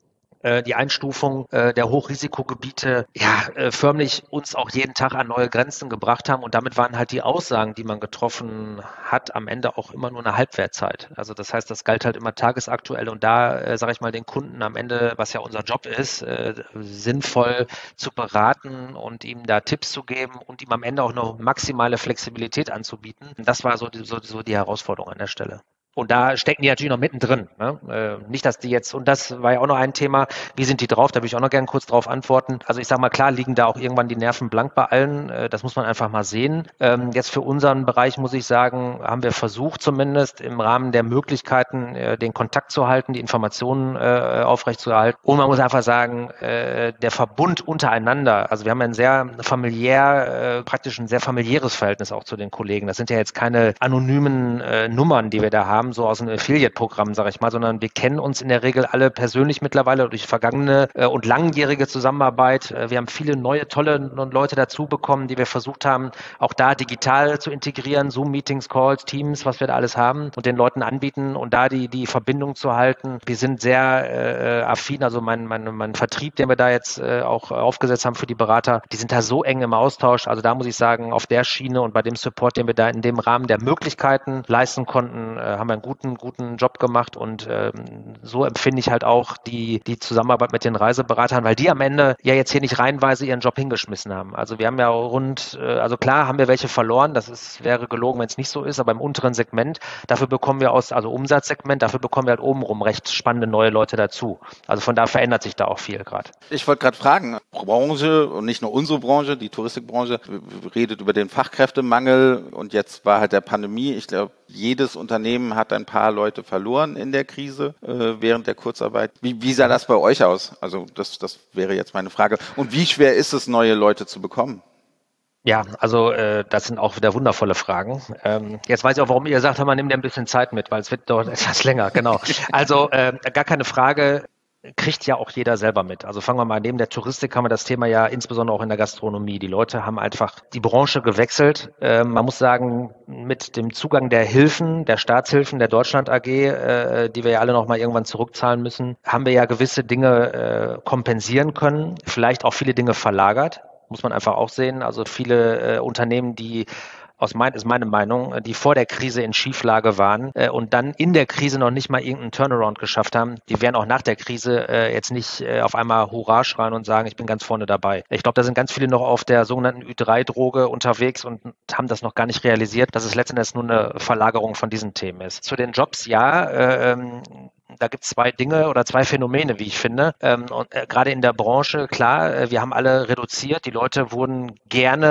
Die Einstufung äh, der Hochrisikogebiete ja äh, förmlich uns auch jeden Tag an neue Grenzen gebracht haben und damit waren halt die Aussagen, die man getroffen hat, am Ende auch immer nur eine Halbwertzeit. Also das heißt, das galt halt immer tagesaktuell und da äh, sage ich mal den Kunden am Ende, was ja unser Job ist, äh, sinnvoll zu beraten und ihm da Tipps zu geben und ihm am Ende auch noch maximale Flexibilität anzubieten. Das war so die, so, so die Herausforderung an der Stelle. Und da stecken die natürlich noch mittendrin. Ne? Äh, nicht, dass die jetzt, und das war ja auch noch ein Thema, wie sind die drauf? Da würde ich auch noch gerne kurz drauf antworten. Also ich sage mal, klar liegen da auch irgendwann die Nerven blank bei allen. Äh, das muss man einfach mal sehen. Ähm, jetzt für unseren Bereich muss ich sagen, haben wir versucht zumindest im Rahmen der Möglichkeiten, äh, den Kontakt zu halten, die Informationen äh, aufrechtzuerhalten. Und man muss einfach sagen, äh, der Verbund untereinander, also wir haben ein sehr familiär, äh, praktisch ein sehr familiäres Verhältnis auch zu den Kollegen. Das sind ja jetzt keine anonymen äh, Nummern, die wir da haben, so aus einem Affiliate-Programm, sage ich mal, sondern wir kennen uns in der Regel alle persönlich mittlerweile durch vergangene äh, und langjährige Zusammenarbeit. Äh, wir haben viele neue, tolle Leute dazu bekommen, die wir versucht haben, auch da digital zu integrieren, Zoom-Meetings, Calls, Teams, was wir da alles haben und den Leuten anbieten und da die, die Verbindung zu halten. Wir sind sehr äh, affin, also mein, mein, mein Vertrieb, den wir da jetzt äh, auch aufgesetzt haben für die Berater, die sind da so eng im Austausch. Also da muss ich sagen, auf der Schiene und bei dem Support, den wir da in dem Rahmen der Möglichkeiten leisten konnten, äh, haben wir einen guten, guten Job gemacht und ähm, so empfinde ich halt auch die, die Zusammenarbeit mit den Reiseberatern, weil die am Ende ja jetzt hier nicht reihenweise ihren Job hingeschmissen haben. Also wir haben ja rund, äh, also klar haben wir welche verloren, das ist, wäre gelogen, wenn es nicht so ist, aber im unteren Segment, dafür bekommen wir aus, also Umsatzsegment, dafür bekommen wir halt obenrum recht spannende neue Leute dazu. Also von da verändert sich da auch viel gerade. Ich wollte gerade fragen, Branche und nicht nur unsere Branche, die Touristikbranche, redet über den Fachkräftemangel und jetzt war halt der Pandemie. Ich glaube, jedes Unternehmen hat ein paar Leute verloren in der Krise äh, während der Kurzarbeit. Wie, wie sah das bei euch aus? Also das, das wäre jetzt meine Frage. Und wie schwer ist es, neue Leute zu bekommen? Ja, also äh, das sind auch wieder wundervolle Fragen. Ähm, jetzt weiß ich auch, warum ihr sagt, man nimmt ja ein bisschen Zeit mit, weil es wird dort etwas länger. Genau. Also äh, gar keine Frage. Kriegt ja auch jeder selber mit. Also fangen wir mal, neben der Touristik haben wir das Thema ja insbesondere auch in der Gastronomie. Die Leute haben einfach die Branche gewechselt. Ähm, man muss sagen, mit dem Zugang der Hilfen, der Staatshilfen, der Deutschland A G, äh, die wir ja alle noch mal irgendwann zurückzahlen müssen, haben wir ja gewisse Dinge äh, kompensieren können, vielleicht auch viele Dinge verlagert, muss man einfach auch sehen. Also viele äh, Unternehmen, die aus mein, ist meine Meinung, die vor der Krise in Schieflage waren äh, und dann in der Krise noch nicht mal irgendeinen Turnaround geschafft haben, die werden auch nach der Krise äh, jetzt nicht äh, auf einmal Hurra schreien und sagen, ich bin ganz vorne dabei. Ich glaube, da sind ganz viele noch auf der sogenannten Ü drei Droge unterwegs und haben das noch gar nicht realisiert, dass es letzten Endes nur eine Verlagerung von diesen Themen ist. Zu den Jobs, ja, äh, ähm, da gibt es zwei Dinge oder zwei Phänomene, wie ich finde. Ähm, und äh, gerade in der Branche, klar, äh, wir haben alle reduziert. Die Leute wurden gerne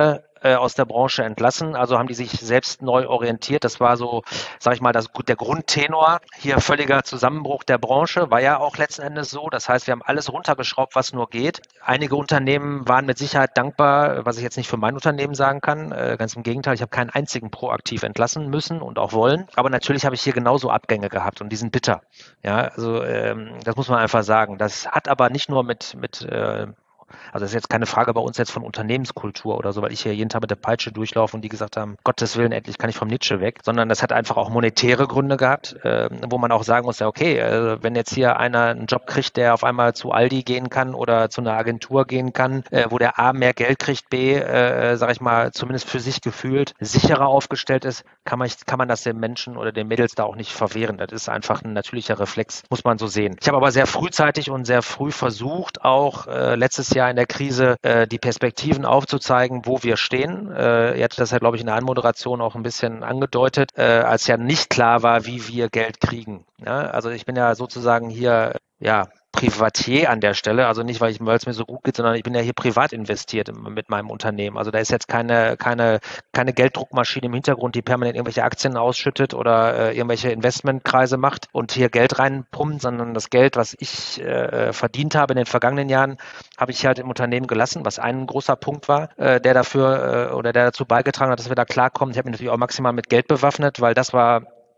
äh, aus der Branche entlassen, also haben die sich selbst neu orientiert. Das war so, sage ich mal, das, der Grundtenor. Hier völliger Zusammenbruch der Branche, war ja auch letzten Endes so. Das heißt, wir haben alles runtergeschraubt, was nur geht. Einige Unternehmen waren mit Sicherheit dankbar, was ich jetzt nicht für mein Unternehmen sagen kann. Äh, ganz im Gegenteil, ich habe keinen einzigen proaktiv entlassen müssen und auch wollen. Aber natürlich habe ich hier genauso Abgänge gehabt und die sind bitter. Ja, also ähm, das muss man einfach sagen. Das hat aber nicht nur mit, mit äh, also das ist jetzt keine Frage bei uns jetzt von Unternehmenskultur oder so, weil ich hier jeden Tag mit der Peitsche durchlaufe und die gesagt haben, Gottes Willen, endlich kann ich vom Nietzsche weg, sondern das hat einfach auch monetäre Gründe gehabt, äh, wo man auch sagen muss, ja okay, äh, wenn jetzt hier einer einen Job kriegt, der auf einmal zu Aldi gehen kann oder zu einer Agentur gehen kann, äh, wo der A mehr Geld kriegt, B, äh, sag ich mal, zumindest für sich gefühlt sicherer aufgestellt ist, kann man, kann man das den Menschen oder den Mädels da auch nicht verwehren. Das ist einfach ein natürlicher Reflex, muss man so sehen. Ich habe aber sehr frühzeitig und sehr früh versucht, auch äh, letztes Jahr in der Krise äh, die Perspektiven aufzuzeigen, wo wir stehen. Äh, ihr hattet das ja, glaube ich, in der Anmoderation auch ein bisschen angedeutet, äh, als ja nicht klar war, wie wir Geld kriegen. Ja? Also ich bin ja sozusagen hier, ja, Privatier an der Stelle, also nicht, weil ich, weil es mir so gut geht, sondern ich bin ja hier privat investiert mit meinem Unternehmen. Also da ist jetzt keine, keine, keine Gelddruckmaschine im Hintergrund, die permanent irgendwelche Aktien ausschüttet oder äh, irgendwelche Investmentkreise macht und hier Geld reinpumpt, sondern das Geld, was ich äh, verdient habe in den vergangenen Jahren, habe ich halt im Unternehmen gelassen, was ein großer Punkt war, äh, der dafür äh, oder der dazu beigetragen hat, dass wir da klarkommen. Ich habe mich natürlich auch maximal mit Geld bewaffnet, weil das war,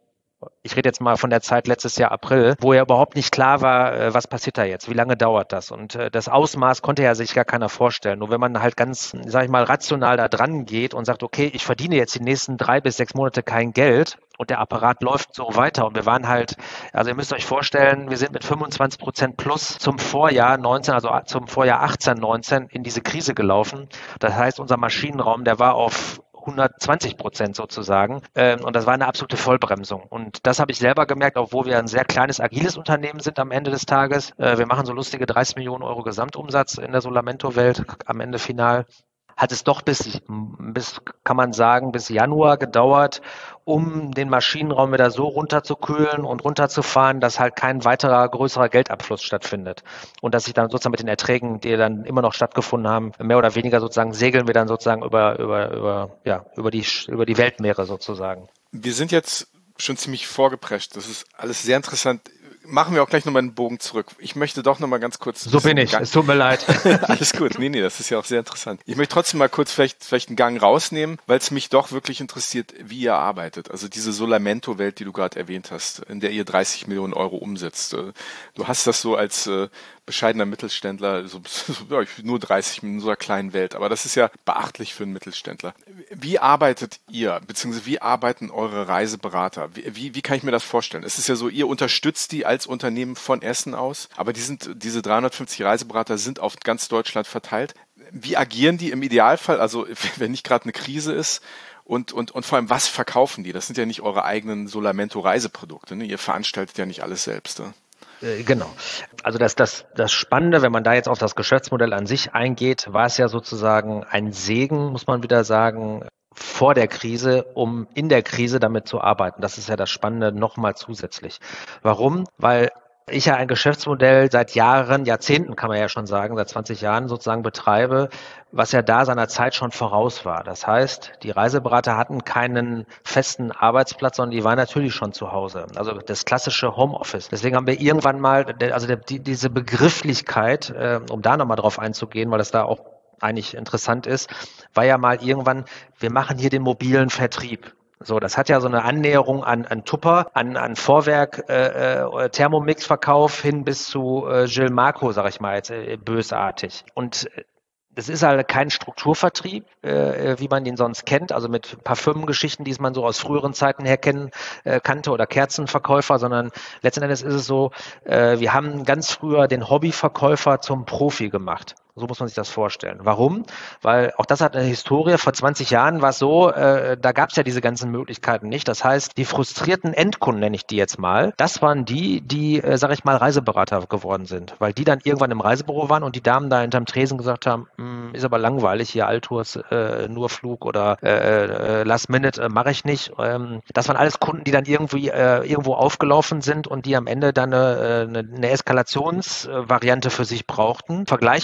ich rede jetzt mal von der Zeit letztes Jahr April, wo ja überhaupt nicht klar war, was passiert da jetzt, wie lange dauert das? Und das Ausmaß konnte ja sich gar keiner vorstellen. Nur wenn man halt ganz, sag ich mal, rational da dran geht und sagt, okay, ich verdiene jetzt die nächsten drei bis sechs Monate kein Geld und der Apparat läuft so weiter. Und wir waren halt, also ihr müsst euch vorstellen, wir sind mit fünfundzwanzig Prozent plus zum Vorjahr neunzehn, also zum Vorjahr achtzehn, neunzehn in diese Krise gelaufen. Das heißt, unser Maschinenraum, der war auf hundertzwanzig Prozent sozusagen. Ähm, und das war eine absolute Vollbremsung. Und das habe ich selber gemerkt, obwohl wir ein sehr kleines, agiles Unternehmen sind am Ende des Tages. Äh, wir machen so lustige dreißig Millionen Euro Gesamtumsatz in der Solamento-Welt am Ende final. Hat es doch bis, bis, kann man sagen, bis Januar gedauert, um den Maschinenraum wieder so runterzukühlen und runterzufahren, dass halt kein weiterer größerer Geldabfluss stattfindet. Und dass sich dann sozusagen mit den Erträgen, die dann immer noch stattgefunden haben, mehr oder weniger sozusagen segeln wir dann sozusagen über, über, über, ja, über die, über die Weltmeere sozusagen. Wir sind jetzt schon ziemlich vorgeprescht. Das ist alles sehr interessant. Machen wir auch gleich nochmal einen Bogen zurück. Ich möchte doch nochmal ganz kurz... So bin ich, Gang- es tut mir leid. Alles gut, nee, nee, das ist ja auch sehr interessant. Ich möchte trotzdem mal kurz vielleicht, vielleicht einen Gang rausnehmen, weil es mich doch wirklich interessiert, wie ihr arbeitet. Also diese Solamento-Welt, die du gerade erwähnt hast, in der ihr dreißig Millionen Euro umsetzt. Du hast das so als äh, bescheidener Mittelständler, so, ja, nur dreißig in so einer kleinen Welt, aber das ist ja beachtlich für einen Mittelständler. Wie arbeitet ihr, beziehungsweise wie arbeiten eure Reiseberater? Wie, wie, wie kann ich mir das vorstellen? Es ist ja so, ihr unterstützt die als Unternehmen von Essen aus, aber die sind, diese dreihundertfünfzig Reiseberater sind auf ganz Deutschland verteilt. Wie agieren die im Idealfall, also wenn nicht gerade eine Krise ist? Und, und, und vor allem, was verkaufen die? Das sind ja nicht eure eigenen Solamento-Reiseprodukte, ne? Ihr veranstaltet ja nicht alles selbst. Ne? Genau. Also das, das, das Spannende, wenn man da jetzt auf das Geschäftsmodell an sich eingeht, war es ja sozusagen ein Segen, muss man wieder sagen, vor der Krise, um in der Krise damit zu arbeiten. Das ist ja das Spannende nochmal zusätzlich. Warum? Weil ich ja ein Geschäftsmodell seit Jahren, Jahrzehnten kann man ja schon sagen, seit zwanzig Jahren sozusagen betreibe, was ja da seiner Zeit schon voraus war. Das heißt, die Reiseberater hatten keinen festen Arbeitsplatz, sondern die waren natürlich schon zu Hause. Also das klassische Homeoffice. Deswegen haben wir irgendwann mal, also die, diese Begrifflichkeit, äh, um da nochmal drauf einzugehen, weil das da auch eigentlich interessant ist, war ja mal irgendwann, wir machen hier den mobilen Vertrieb. So, das hat ja so eine Annäherung an, an Tupper, an, an Vorwerk, äh, äh, Thermomix-Verkauf hin bis zu äh, Gilles Marco, sag ich mal jetzt, äh, bösartig. Und das ist halt kein Strukturvertrieb, äh, wie man den sonst kennt, also mit Parfümgeschichten, die man so aus früheren Zeiten her kennen, äh, kannte oder Kerzenverkäufer, sondern letzten Endes ist es so, äh, wir haben ganz früher den Hobbyverkäufer zum Profi gemacht. So muss man sich das vorstellen. Warum? Weil auch das hat eine Historie. Vor zwanzig Jahren war es so, äh, da gab es ja diese ganzen Möglichkeiten nicht. Das heißt, die frustrierten Endkunden, nenne ich die jetzt mal, das waren die, die, äh, sage ich mal, Reiseberater geworden sind. Weil die dann irgendwann im Reisebüro waren und die Damen da hinterm Tresen gesagt haben, ist aber langweilig hier, Alltours, äh, nur Flug oder äh, äh, Last Minute äh, mache ich nicht. Ähm, das waren alles Kunden, die dann irgendwie äh, irgendwo aufgelaufen sind und die am Ende dann eine, eine, eine Eskalationsvariante für sich brauchten. Vergleichbar jetzt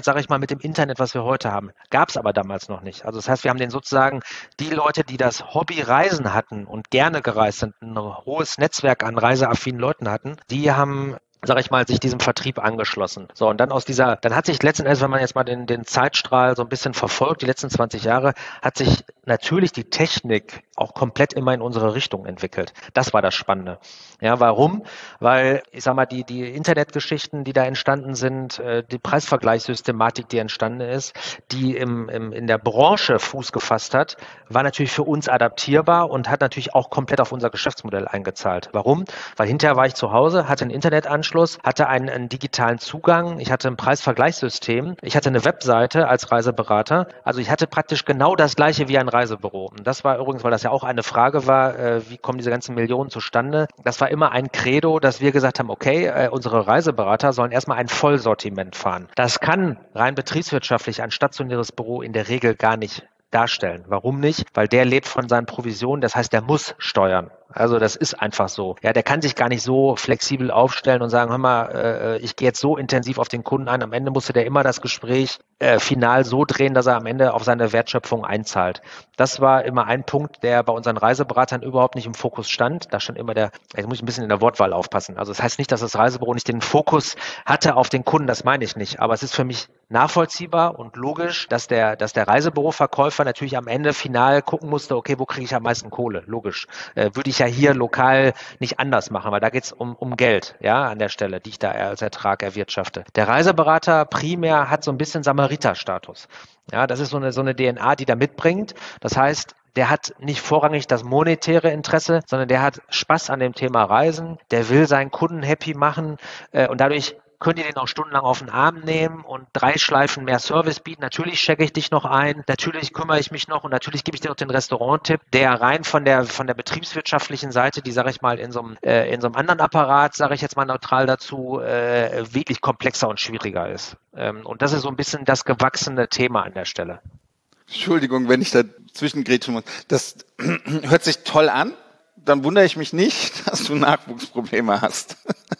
sage ich mal, mit dem Internet, was wir heute haben. Gab es aber damals noch nicht. Also das heißt, wir haben den sozusagen, die Leute, die das Hobby Reisen hatten und gerne gereist sind, ein hohes Netzwerk an reiseaffinen Leuten hatten, die haben, sag ich mal, sich diesem Vertrieb angeschlossen. So, und dann aus dieser, dann hat sich letzten Endes, wenn man jetzt mal den, den Zeitstrahl so ein bisschen verfolgt, die letzten zwanzig Jahre, hat sich natürlich die Technik auch komplett immer in unsere Richtung entwickelt. Das war das Spannende. Ja, warum? Weil, ich sag mal, die, die Internetgeschichten, die da entstanden sind, die Preisvergleichssystematik, die entstanden ist, die im, im, in der Branche Fuß gefasst hat, war natürlich für uns adaptierbar und hat natürlich auch komplett auf unser Geschäftsmodell eingezahlt. Warum? Weil hinterher war ich zu Hause, hatte einen Internetanschluss, hatte einen, einen digitalen Zugang, ich hatte ein Preisvergleichssystem, ich hatte eine Webseite als Reiseberater, also ich hatte praktisch genau das Gleiche wie ein Reisebüro. Und das war übrigens, weil das ja auch eine Frage war, äh, wie kommen diese ganzen Millionen zustande? Das war immer ein Credo, dass wir gesagt haben, okay, äh, unsere Reiseberater sollen erstmal ein Vollsortiment fahren. Das kann rein betriebswirtschaftlich ein stationäres Büro in der Regel gar nicht darstellen. Warum nicht? Weil der lebt von seinen Provisionen, das heißt, der muss steuern. Also das ist einfach so. Ja, der kann sich gar nicht so flexibel aufstellen und sagen, hör mal, äh, ich gehe jetzt so intensiv auf den Kunden ein. Am Ende musste der immer das Gespräch äh, final so drehen, dass er am Ende auf seine Wertschöpfung einzahlt. Das war immer ein Punkt, der bei unseren Reiseberatern überhaupt nicht im Fokus stand. Da stand immer der, jetzt muss ich ein bisschen in der Wortwahl aufpassen. Also das heißt nicht, dass das Reisebüro nicht den Fokus hatte auf den Kunden, das meine ich nicht. Aber es ist für mich nachvollziehbar und logisch, dass der, dass der Reisebüroverkäufer natürlich am Ende final gucken musste, okay, wo kriege ich am meisten Kohle? Logisch. Äh, würde ich ja hier lokal nicht anders machen, weil da geht es um, um Geld, ja, an der Stelle, die ich da als Ertrag erwirtschafte. Der Reiseberater primär hat so ein bisschen Samariter-Status. Ja, das ist so eine, so eine D N A, die da mitbringt. Das heißt, der hat nicht vorrangig das monetäre Interesse, sondern der hat Spaß an dem Thema Reisen, der will seinen Kunden happy machen äh, und dadurch könnt ihr den auch stundenlang auf den Arm nehmen und drei Schleifen mehr Service bieten. Natürlich checke ich dich noch ein, natürlich kümmere ich mich noch und natürlich gebe ich dir noch den Restaurant-Tipp, der rein von der von der betriebswirtschaftlichen Seite, die sage ich mal in so einem äh, in so einem anderen Apparat, sage ich jetzt mal neutral dazu, äh, wirklich komplexer und schwieriger ist. Ähm, und das ist so ein bisschen das gewachsene Thema an der Stelle. Entschuldigung, wenn ich da zwischengrätschen muss. Das hört sich toll an, dann wundere ich mich nicht, dass du Nachwuchsprobleme hast.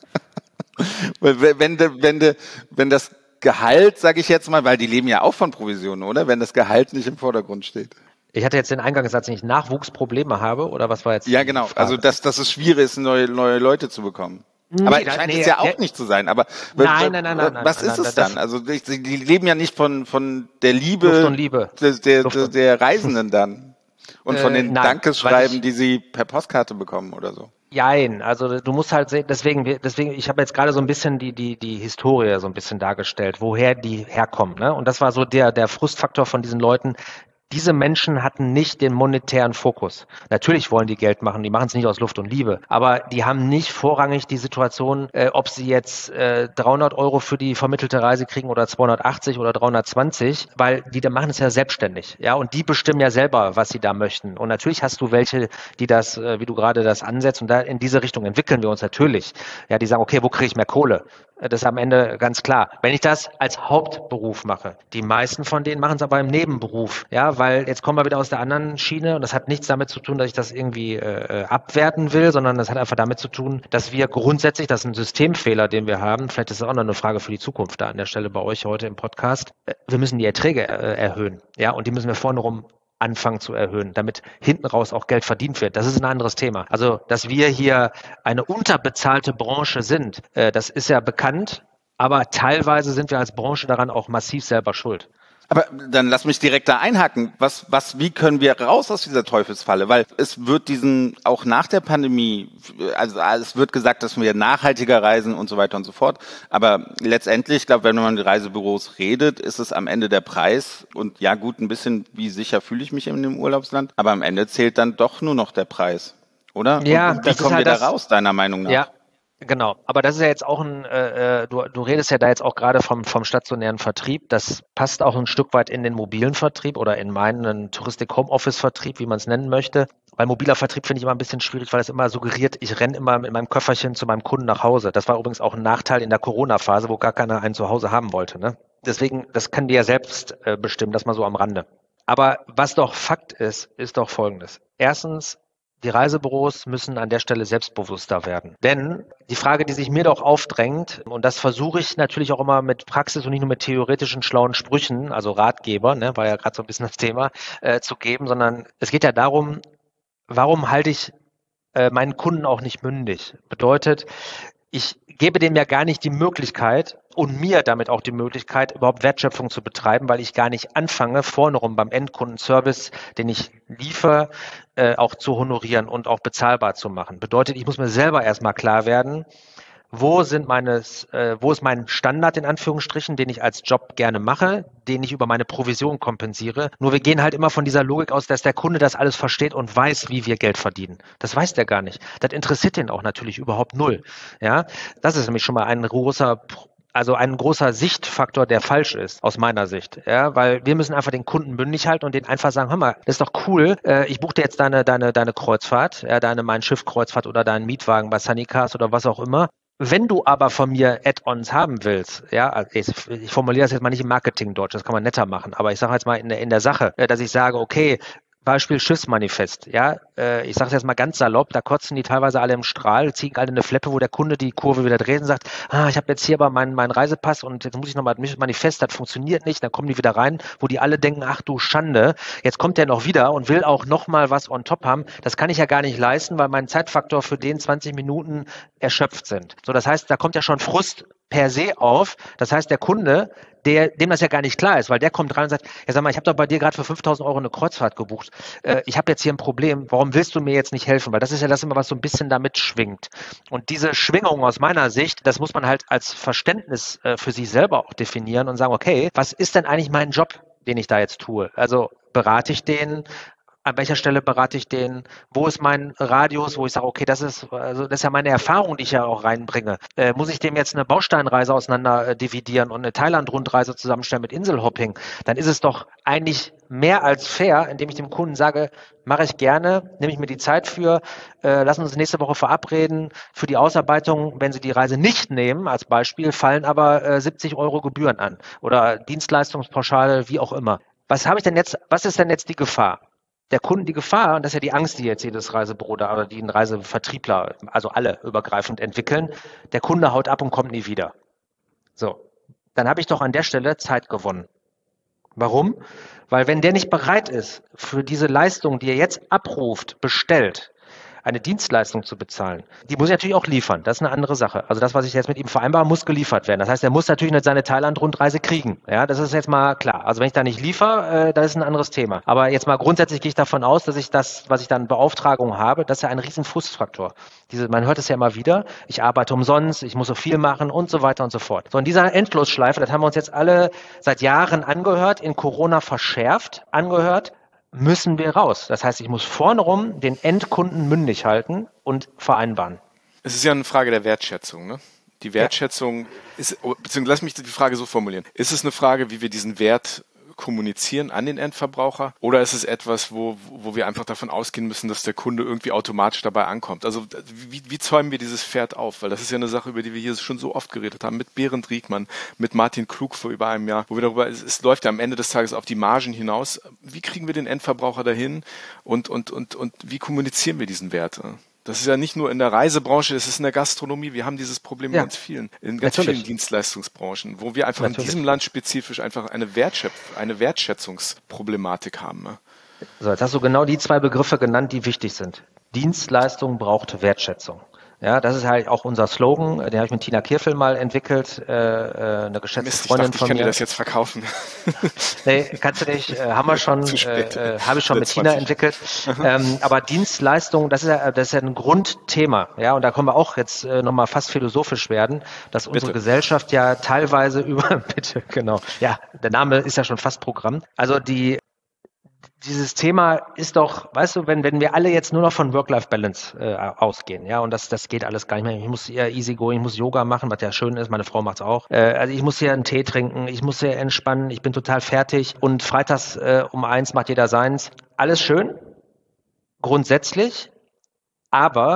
Wenn, de, wenn, de, wenn das Gehalt, sage ich jetzt mal, weil die leben ja auch von Provisionen, oder? Wenn das Gehalt nicht im Vordergrund steht. Ich hatte jetzt den Eingangssatz, wenn ich Nachwuchsprobleme habe, oder was war jetzt? Ja, genau. Also, dass, dass es schwierig ist, neue, neue Leute zu bekommen. Nee, aber scheint nee, es ja auch der, nicht zu sein. Aber nein, nein, nein, nein, was nein, ist nein, es dann? Also die, die leben ja nicht von von der Liebe, Luft und Liebe. Der, der, der, der Reisenden dann und von den äh, nein, Dankesschreiben, ich, die sie per Postkarte bekommen oder so. Jein, also du musst halt sehen, deswegen, deswegen, ich habe jetzt gerade so ein bisschen die die die Historie so ein bisschen dargestellt, woher die herkommen, ne? Und das war so der der Frustfaktor von diesen Leuten. Diese Menschen hatten nicht den monetären Fokus. Natürlich wollen die Geld machen, die machen es nicht aus Luft und Liebe, aber die haben nicht vorrangig die Situation, äh, ob sie jetzt äh, dreihundert Euro für die vermittelte Reise kriegen oder zweihundertachtzig oder dreihundertzwanzig, weil die da machen es ja selbstständig, ja, und die bestimmen ja selber, was sie da möchten. Und natürlich hast du welche, die das, äh, wie du gerade das ansetzt, und da in diese Richtung entwickeln wir uns natürlich. Ja, die sagen, okay, wo kriege ich mehr Kohle? Das ist am Ende ganz klar. Wenn ich das als Hauptberuf mache, die meisten von denen machen es aber im Nebenberuf, ja, weil jetzt kommen wir wieder aus der anderen Schiene und das hat nichts damit zu tun, dass ich das irgendwie äh, abwerten will, sondern das hat einfach damit zu tun, dass wir grundsätzlich, das ist ein Systemfehler, den wir haben, vielleicht ist es auch noch eine Frage für die Zukunft da an der Stelle bei euch heute im Podcast, wir müssen die Erträge äh, erhöhen, ja, und die müssen wir vorne rum anfangen zu erhöhen, damit hinten raus auch Geld verdient wird. Das ist ein anderes Thema. Also, dass wir hier eine unterbezahlte Branche sind, äh, das ist ja bekannt, aber teilweise sind wir als Branche daran auch massiv selber schuld. Aber dann lass mich direkt da einhaken. Was, was, wie können wir raus aus dieser Teufelsfalle? Weil es wird diesen, auch nach der Pandemie, also es wird gesagt, dass wir nachhaltiger reisen und so weiter und so fort. Aber letztendlich, ich glaube, wenn man mit Reisebüros redet, ist es am Ende der Preis. Und ja, gut, ein bisschen, wie sicher fühle ich mich in dem Urlaubsland. Aber am Ende zählt dann doch nur noch der Preis, oder? Ja, und, und wie kommen halt wir da raus, deiner Meinung nach? Ja. Genau, aber das ist ja jetzt auch ein, äh, du, du redest ja da jetzt auch gerade vom, vom stationären Vertrieb, das passt auch ein Stück weit in den mobilen Vertrieb oder in meinen Touristik-Homeoffice-Vertrieb, wie man es nennen möchte. Weil mobiler Vertrieb finde ich immer ein bisschen schwierig, weil es immer suggeriert, ich renne immer mit meinem Köfferchen zu meinem Kunden nach Hause. Das war übrigens auch ein Nachteil in der Corona-Phase, wo gar keiner einen zu Hause haben wollte, ne? Deswegen, das kann die ja selbst äh, bestimmen, das mal so am Rande. Aber was doch Fakt ist, ist doch Folgendes. Erstens, Die Reisebüros müssen an der Stelle selbstbewusster werden. Denn die Frage, die sich mir doch aufdrängt, und das versuche ich natürlich auch immer mit Praxis und nicht nur mit theoretischen schlauen Sprüchen, also Ratgeber, ne, war ja gerade so ein bisschen das Thema, äh, zu geben, sondern es geht ja darum, warum halte ich äh, meinen Kunden auch nicht mündig? Bedeutet, ich gebe dem ja gar nicht die Möglichkeit und mir damit auch die Möglichkeit, überhaupt Wertschöpfung zu betreiben, weil ich gar nicht anfange, vorne rum beim Endkundenservice, den ich liefere, äh, auch zu honorieren und auch bezahlbar zu machen. Bedeutet, ich muss mir selber erstmal klar werden, wo sind meine, äh, wo ist mein Standard in Anführungsstrichen, den ich als Job gerne mache, den ich über meine Provision kompensiere. Nur wir gehen halt immer von dieser Logik aus, dass der Kunde das alles versteht und weiß, wie wir Geld verdienen. Das weiß der gar nicht. Das interessiert den auch natürlich überhaupt null. Ja, das ist nämlich schon mal ein großer Also ein großer Sichtfaktor, der falsch ist, aus meiner Sicht. Ja, weil wir müssen einfach den Kunden mündig halten und den einfach sagen, hör mal, das ist doch cool, äh, ich buche dir jetzt deine, deine, deine Kreuzfahrt, ja, deine Mein Schiff-Kreuzfahrt oder deinen Mietwagen bei Sunnycars oder was auch immer. Wenn du aber von mir Add-ons haben willst, ja, ich, ich formuliere das jetzt mal nicht im Marketing-Deutsch, das kann man netter machen, aber ich sage jetzt mal in der, in der Sache, dass ich sage, okay, Beispiel Schiffsmanifest, ja, äh, ich sage es jetzt mal ganz salopp, da kotzen die teilweise alle im Strahl, ziehen alle eine Fleppe, wo der Kunde die Kurve wieder dreht und sagt, ah, ich habe jetzt hier aber meinen meinen Reisepass und jetzt muss ich nochmal das Manifest, das funktioniert nicht, dann kommen die wieder rein, wo die alle denken, ach du Schande, jetzt kommt der noch wieder und will auch nochmal was on top haben, das kann ich ja gar nicht leisten, weil mein Zeitfaktor für den zwanzig Minuten erschöpft sind. So, das heißt, da kommt ja schon Frust per se auf, das heißt, der Kunde, der, dem das ja gar nicht klar ist, weil der kommt rein und sagt, ja sag mal, ich habe doch bei dir gerade für fünftausend Euro eine Kreuzfahrt gebucht. Äh, ich habe jetzt hier ein Problem. Warum willst du mir jetzt nicht helfen? Weil das ist ja das immer, was so ein bisschen damit schwingt. Und diese Schwingung aus meiner Sicht, das muss man halt als Verständnis äh, für sich selber auch definieren und sagen, okay, was ist denn eigentlich mein Job, den ich da jetzt tue? Also berate ich den? An welcher Stelle berate ich den? Wo ist mein Radius, wo ich sage, okay, das ist, also das ist ja meine Erfahrung, die ich ja auch reinbringe. Äh, muss ich dem jetzt eine Bausteinreise auseinander äh, dividieren und eine Thailand-Rundreise zusammenstellen mit Inselhopping? Dann ist es doch eigentlich mehr als fair, indem ich dem Kunden sage, mache ich gerne, nehme ich mir die Zeit für, äh, lassen uns nächste Woche verabreden für die Ausarbeitung. Wenn Sie die Reise nicht nehmen, als Beispiel, fallen aber äh, siebzig Euro Gebühren an oder Dienstleistungspauschale, wie auch immer. Was habe ich denn jetzt, was ist denn jetzt die Gefahr? Der Kunden die Gefahr, und das ist ja die Angst, die jetzt jedes Reisebüro oder die ein Reisevertriebler, also alle übergreifend entwickeln, der Kunde haut ab und kommt nie wieder. So, dann habe ich doch an der Stelle Zeit gewonnen. Warum? Weil wenn der nicht bereit ist, für diese Leistung, die er jetzt abruft, bestellt, eine Dienstleistung zu bezahlen, die muss ich natürlich auch liefern. Das ist eine andere Sache. Also das, was ich jetzt mit ihm vereinbare, muss geliefert werden. Das heißt, er muss natürlich nicht seine Thailand-Rundreise kriegen. Ja, das ist jetzt mal klar. Also wenn ich da nicht liefere, äh, das ist ein anderes Thema. Aber jetzt mal grundsätzlich gehe ich davon aus, dass ich das, was ich dann Beauftragung habe, das ist ja ein riesen Frustfaktor. Diese, man hört es ja immer wieder, ich arbeite umsonst, ich muss so viel machen und so weiter und so fort. So, in dieser Endlosschleife, das haben wir uns jetzt alle seit Jahren angehört, in Corona verschärft angehört, müssen wir raus. Das heißt, ich muss vorne rum den Endkunden mündig halten und vereinbaren. Es ist ja eine Frage der Wertschätzung, ne? Die Wertschätzung ja. ist, beziehungsweise lass mich die Frage so formulieren. Ist es eine Frage, wie wir diesen Wert kommunizieren an den Endverbraucher, oder ist es etwas, wo, wo wir einfach davon ausgehen müssen, dass der Kunde irgendwie automatisch dabei ankommt? Also wie, wie zäumen wir dieses Pferd auf? Weil das ist ja eine Sache, über die wir hier schon so oft geredet haben, mit Berend Riegmann, mit Martin Klug vor über einem Jahr, wo wir darüber, es, es läuft ja am Ende des Tages auf die Margen hinaus. Wie kriegen wir den Endverbraucher dahin und, und, und, und wie kommunizieren wir diesen Wert? Das ist ja nicht nur in der Reisebranche, das ist in der Gastronomie. Wir haben dieses Problem ja. in ganz vielen, in ganz Natürlich. vielen Dienstleistungsbranchen, wo wir einfach Natürlich. in diesem Land spezifisch einfach eine, Wertschöpf- eine Wertschätzungsproblematik haben. Ne? So, jetzt hast du genau die zwei Begriffe genannt, die wichtig sind. Dienstleistung braucht Wertschätzung. Ja, das ist halt auch unser Slogan, den habe ich mit Tina Kirfel mal entwickelt, äh, eine geschätzte Mist, Freundin ich dachte, von ich kann mir. dir das jetzt verkaufen. Nee, kannst du nicht, äh, haben wir schon, äh, habe ich schon mit Tina entwickelt. ähm, aber Dienstleistung, das ist ja, das ist ja ein Grundthema, ja, und da können wir auch jetzt äh, nochmal fast philosophisch werden, dass unsere bitte. Gesellschaft ja teilweise über, bitte, genau, ja, der Name ist ja schon fast Programm. Also die Dieses Thema ist doch, weißt du, wenn, wenn wir alle jetzt nur noch von Work-Life-Balance äh, ausgehen, ja, und das, das geht alles gar nicht mehr. Ich muss eher easy go, ich muss Yoga machen, was ja schön ist, meine Frau macht's auch. Äh, also ich muss hier einen Tee trinken, ich muss hier entspannen, ich bin total fertig und freitags äh, um eins macht jeder seins. Alles schön, grundsätzlich, aber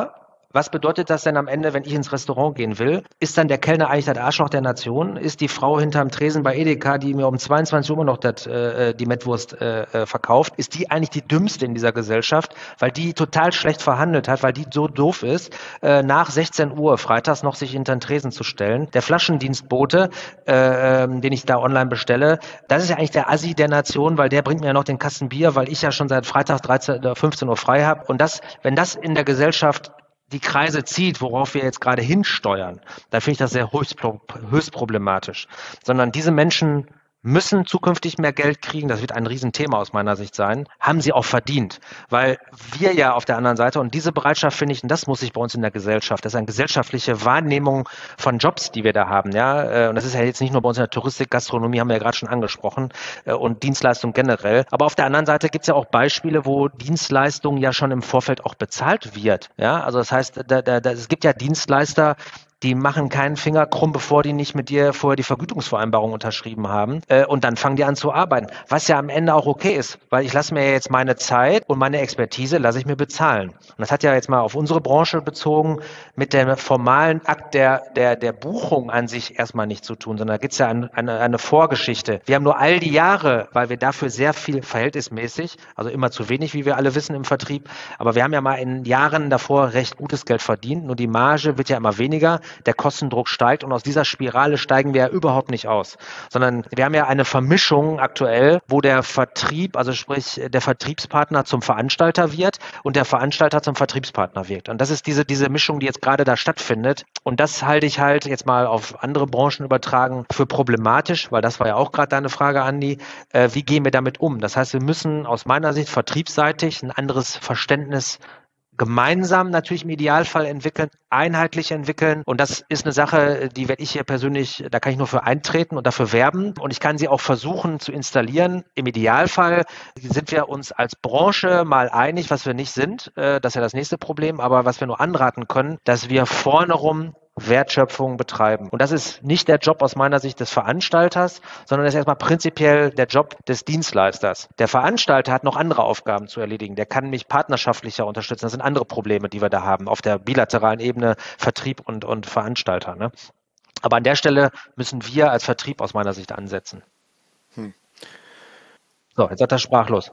Was bedeutet das denn am Ende, wenn ich ins Restaurant gehen will? Ist dann der Kellner eigentlich das Arschloch der Nation? Ist die Frau hinterm Tresen bei Edeka, die mir um zweiundzwanzig Uhr immer noch das, äh, die Mettwurst äh, verkauft, ist die eigentlich die dümmste in dieser Gesellschaft, weil die total schlecht verhandelt hat, weil die so doof ist, äh, nach sechzehn Uhr freitags noch sich hinter den Tresen zu stellen. Der Flaschendienstbote, äh, den ich da online bestelle, das ist ja eigentlich der Assi der Nation, weil der bringt mir ja noch den Kasten Bier, weil ich ja schon seit Freitag dreizehn oder fünfzehn Uhr frei habe. Und das, wenn das in der Gesellschaft die Kreise zieht, worauf wir jetzt gerade hinsteuern, dann finde ich das sehr höchst, höchst problematisch. Sondern diese Menschen müssen zukünftig mehr Geld kriegen, das wird ein Riesenthema aus meiner Sicht sein, haben sie auch verdient, weil wir ja auf der anderen Seite, und diese Bereitschaft finde ich, und das muss sich bei uns in der Gesellschaft, das ist eine gesellschaftliche Wahrnehmung von Jobs, die wir da haben, ja, und das ist ja jetzt nicht nur bei uns in der Touristik, Gastronomie haben wir ja gerade schon angesprochen und Dienstleistung generell, aber auf der anderen Seite gibt es ja auch Beispiele, wo Dienstleistung ja schon im Vorfeld auch bezahlt wird, ja, also das heißt, da, da, da, es gibt ja Dienstleister, die machen keinen Finger krumm, bevor die nicht mit dir vorher die Vergütungsvereinbarung unterschrieben haben. Äh, und dann fangen die an zu arbeiten. Was ja am Ende auch okay ist, weil ich lasse mir jetzt meine Zeit und meine Expertise lasse ich mir bezahlen. Und das hat ja jetzt mal auf unsere Branche bezogen mit dem formalen Akt der, der, der Buchung an sich erstmal nichts zu tun, sondern da gibt es ja eine, eine, eine Vorgeschichte. Wir haben nur all die Jahre, weil wir dafür sehr viel verhältnismäßig, also immer zu wenig, wie wir alle wissen im Vertrieb, aber wir haben ja mal in Jahren davor recht gutes Geld verdient, nur die Marge wird ja immer weniger. Der Kostendruck steigt und aus dieser Spirale steigen wir ja überhaupt nicht aus, sondern wir haben ja eine Vermischung aktuell, wo der Vertrieb, also sprich der Vertriebspartner zum Veranstalter wird und der Veranstalter zum Vertriebspartner wird. Und das ist diese, diese Mischung, die jetzt gerade da stattfindet. Und das halte ich halt jetzt mal auf andere Branchen übertragen für problematisch, weil das war ja auch gerade deine Frage, Andi. Äh, wie gehen wir damit um? Das heißt, wir müssen aus meiner Sicht vertriebsseitig ein anderes Verständnis gemeinsam natürlich im Idealfall entwickeln, einheitlich entwickeln. Und das ist eine Sache, die werde ich hier persönlich, da kann ich nur für eintreten und dafür werben. Und ich kann sie auch versuchen zu installieren. Im Idealfall sind wir uns als Branche mal einig, was wir nicht sind. Das ist ja das nächste Problem. Aber was wir nur anraten können, dass wir vorne rum Wertschöpfung betreiben. Und das ist nicht der Job aus meiner Sicht des Veranstalters, sondern das ist erstmal prinzipiell der Job des Dienstleisters. Der Veranstalter hat noch andere Aufgaben zu erledigen. Der kann mich partnerschaftlicher unterstützen. Das sind andere Probleme, die wir da haben, auf der bilateralen Ebene Vertrieb und, und Veranstalter. Ne? Aber an der Stelle müssen wir als Vertrieb aus meiner Sicht ansetzen. Hm. So, jetzt seid ihr sprachlos.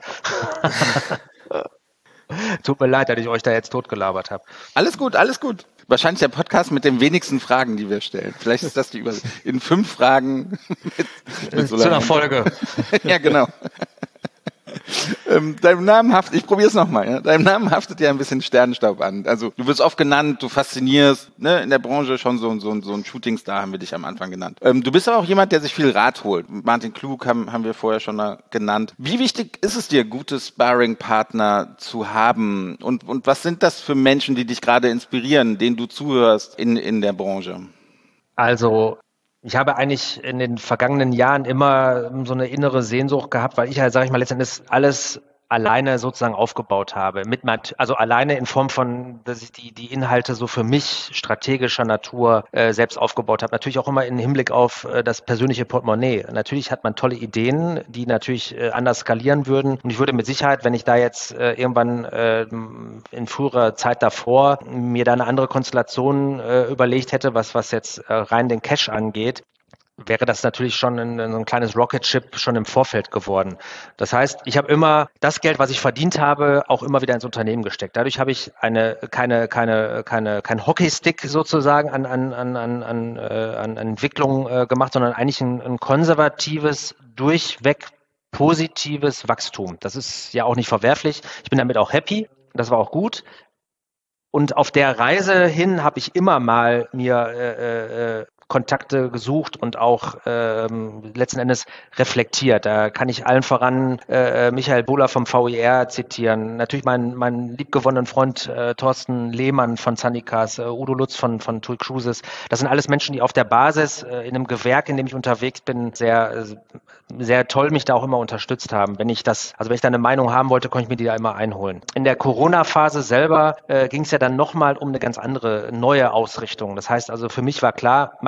Tut mir leid, dass ich euch da jetzt totgelabert habe. Alles gut, alles gut. Wahrscheinlich der Podcast mit den wenigsten Fragen, die wir stellen. Vielleicht ist das die Übersicht. In fünf Fragen mit, mit so einer Folge. Ja, genau. Ähm, deinem Namen haftet, ich probiere es nochmal, ja? Deinem Namen haftet ja ein bisschen Sternenstaub an. Also du wirst oft genannt, du faszinierst, ne, in der Branche schon so, so, so ein Shootingstar haben wir dich am Anfang genannt. Ähm, du bist aber auch jemand, der sich viel Rat holt. Martin Klug haben, haben wir vorher schon mal genannt. Wie wichtig ist es dir, gute Sparring-Partner zu haben? Und, und was sind das für Menschen, die dich gerade inspirieren, denen du zuhörst in, in der Branche? Also ich habe eigentlich in den vergangenen Jahren immer so eine innere Sehnsucht gehabt, weil ich halt, sage ich mal, letztendlich alles alleine sozusagen aufgebaut habe. Mit, also alleine in Form von, dass ich die, die Inhalte so für mich strategischer Natur äh, selbst aufgebaut habe. Natürlich auch immer im Hinblick auf äh, das persönliche Portemonnaie. Natürlich hat man tolle Ideen, die natürlich äh, anders skalieren würden. Und ich würde mit Sicherheit, wenn ich da jetzt äh, irgendwann äh, in früherer Zeit davor mir da eine andere Konstellation äh, überlegt hätte, was, was jetzt äh, rein den Cash angeht, wäre das natürlich schon ein, ein kleines Rocket Ship schon im Vorfeld geworden. Das heißt, ich habe immer das Geld, was ich verdient habe, auch immer wieder ins Unternehmen gesteckt. Dadurch habe ich eine keine keine keine kein Hockeystick sozusagen an an an an an, äh, an Entwicklung äh, gemacht, sondern eigentlich ein, ein konservatives, durchweg positives Wachstum. Das ist ja auch nicht verwerflich. Ich bin damit auch happy. Das war auch gut. Und auf der Reise hin habe ich immer mal mir äh, äh, Kontakte gesucht und auch ähm, letzten Endes reflektiert. Da kann ich allen voran äh, Michael Bohler vom V I R zitieren. Natürlich meinen mein liebgewonnenen Freund äh, Thorsten Lehmann von Zanicas, äh, Udo Lutz von, von Tui Cruises. Das sind alles Menschen, die auf der Basis äh, in einem Gewerk, in dem ich unterwegs bin, sehr sehr toll mich da auch immer unterstützt haben. Wenn ich das, also wenn ich da eine Meinung haben wollte, konnte ich mir die da immer einholen. In der Corona-Phase selber äh, ging es ja dann nochmal um eine ganz andere, neue Ausrichtung. Das heißt also, für mich war klar, mal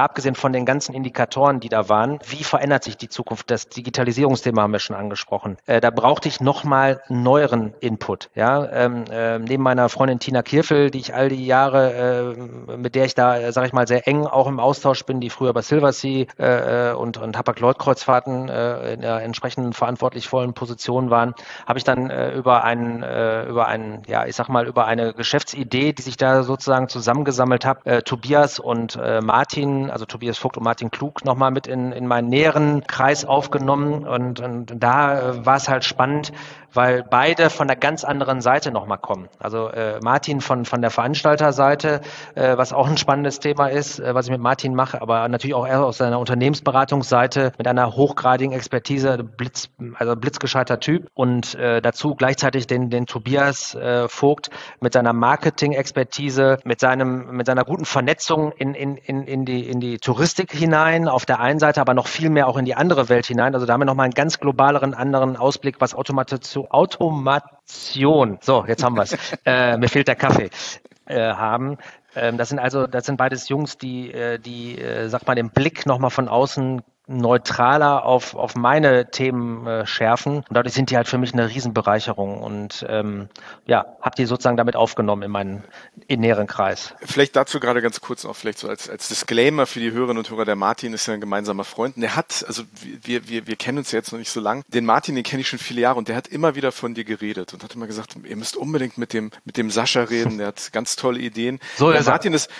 abgesehen von den ganzen Indikatoren, die da waren, wie verändert sich die Zukunft? Das Digitalisierungsthema haben wir schon angesprochen. Äh, da brauchte ich nochmal neueren Input. Ja? Ähm, äh, neben meiner Freundin Tina Kirfel, die ich all die Jahre, äh, mit der ich da, äh, sage ich mal, sehr eng auch im Austausch bin, die früher bei Silversea äh, und, und Hapag-Lloyd-Kreuzfahrten äh, in der entsprechenden verantwortlich vollen Position waren, habe ich dann äh, über einen, äh, über einen, ja, ich sag mal, über eine Geschäftsidee, die sich da sozusagen zusammengesammelt hat, äh, Tobias und äh, Martin, also Tobias Vogt und Martin Klug, nochmal mit in, in meinen näheren Kreis aufgenommen und, und da äh, war es halt spannend, weil beide von einer ganz anderen Seite nochmal kommen. Also äh, Martin von von der Veranstalterseite, äh, was auch ein spannendes Thema ist, äh, was ich mit Martin mache, aber natürlich auch eher aus seiner Unternehmensberatungsseite mit einer hochgradigen Expertise, Blitz, also blitzgescheiter Typ und äh, dazu gleichzeitig den den Tobias äh, Vogt mit seiner Marketing-Expertise, mit seinem mit seiner guten Vernetzung in in in in die in die Touristik hinein auf der einen Seite, aber noch viel mehr auch in die andere Welt hinein. Also da haben wir nochmal einen ganz globaleren anderen Ausblick, was Automatisation Automation, so, jetzt haben wir es, äh, mir fehlt der Kaffee, äh, haben. Ähm, das sind also, das sind beides Jungs, die, äh, die, äh, sag mal, den Blick nochmal von außen neutraler auf, auf meine Themen äh, schärfen. Und dadurch sind die halt für mich eine Riesenbereicherung und ähm, ja, hab die sozusagen damit aufgenommen in meinen in näheren Kreis. Vielleicht dazu gerade ganz kurz noch, vielleicht so als, als Disclaimer für die Hörerinnen und Hörer, der Martin ist ja ein gemeinsamer Freund und der hat, also wir, wir, wir kennen uns ja jetzt noch nicht so lang, den Martin, den kenne ich schon viele Jahre und der hat immer wieder von dir geredet und hat immer gesagt, ihr müsst unbedingt mit dem, mit dem Sascha reden, der hat ganz tolle Ideen. So der ist Martin ist,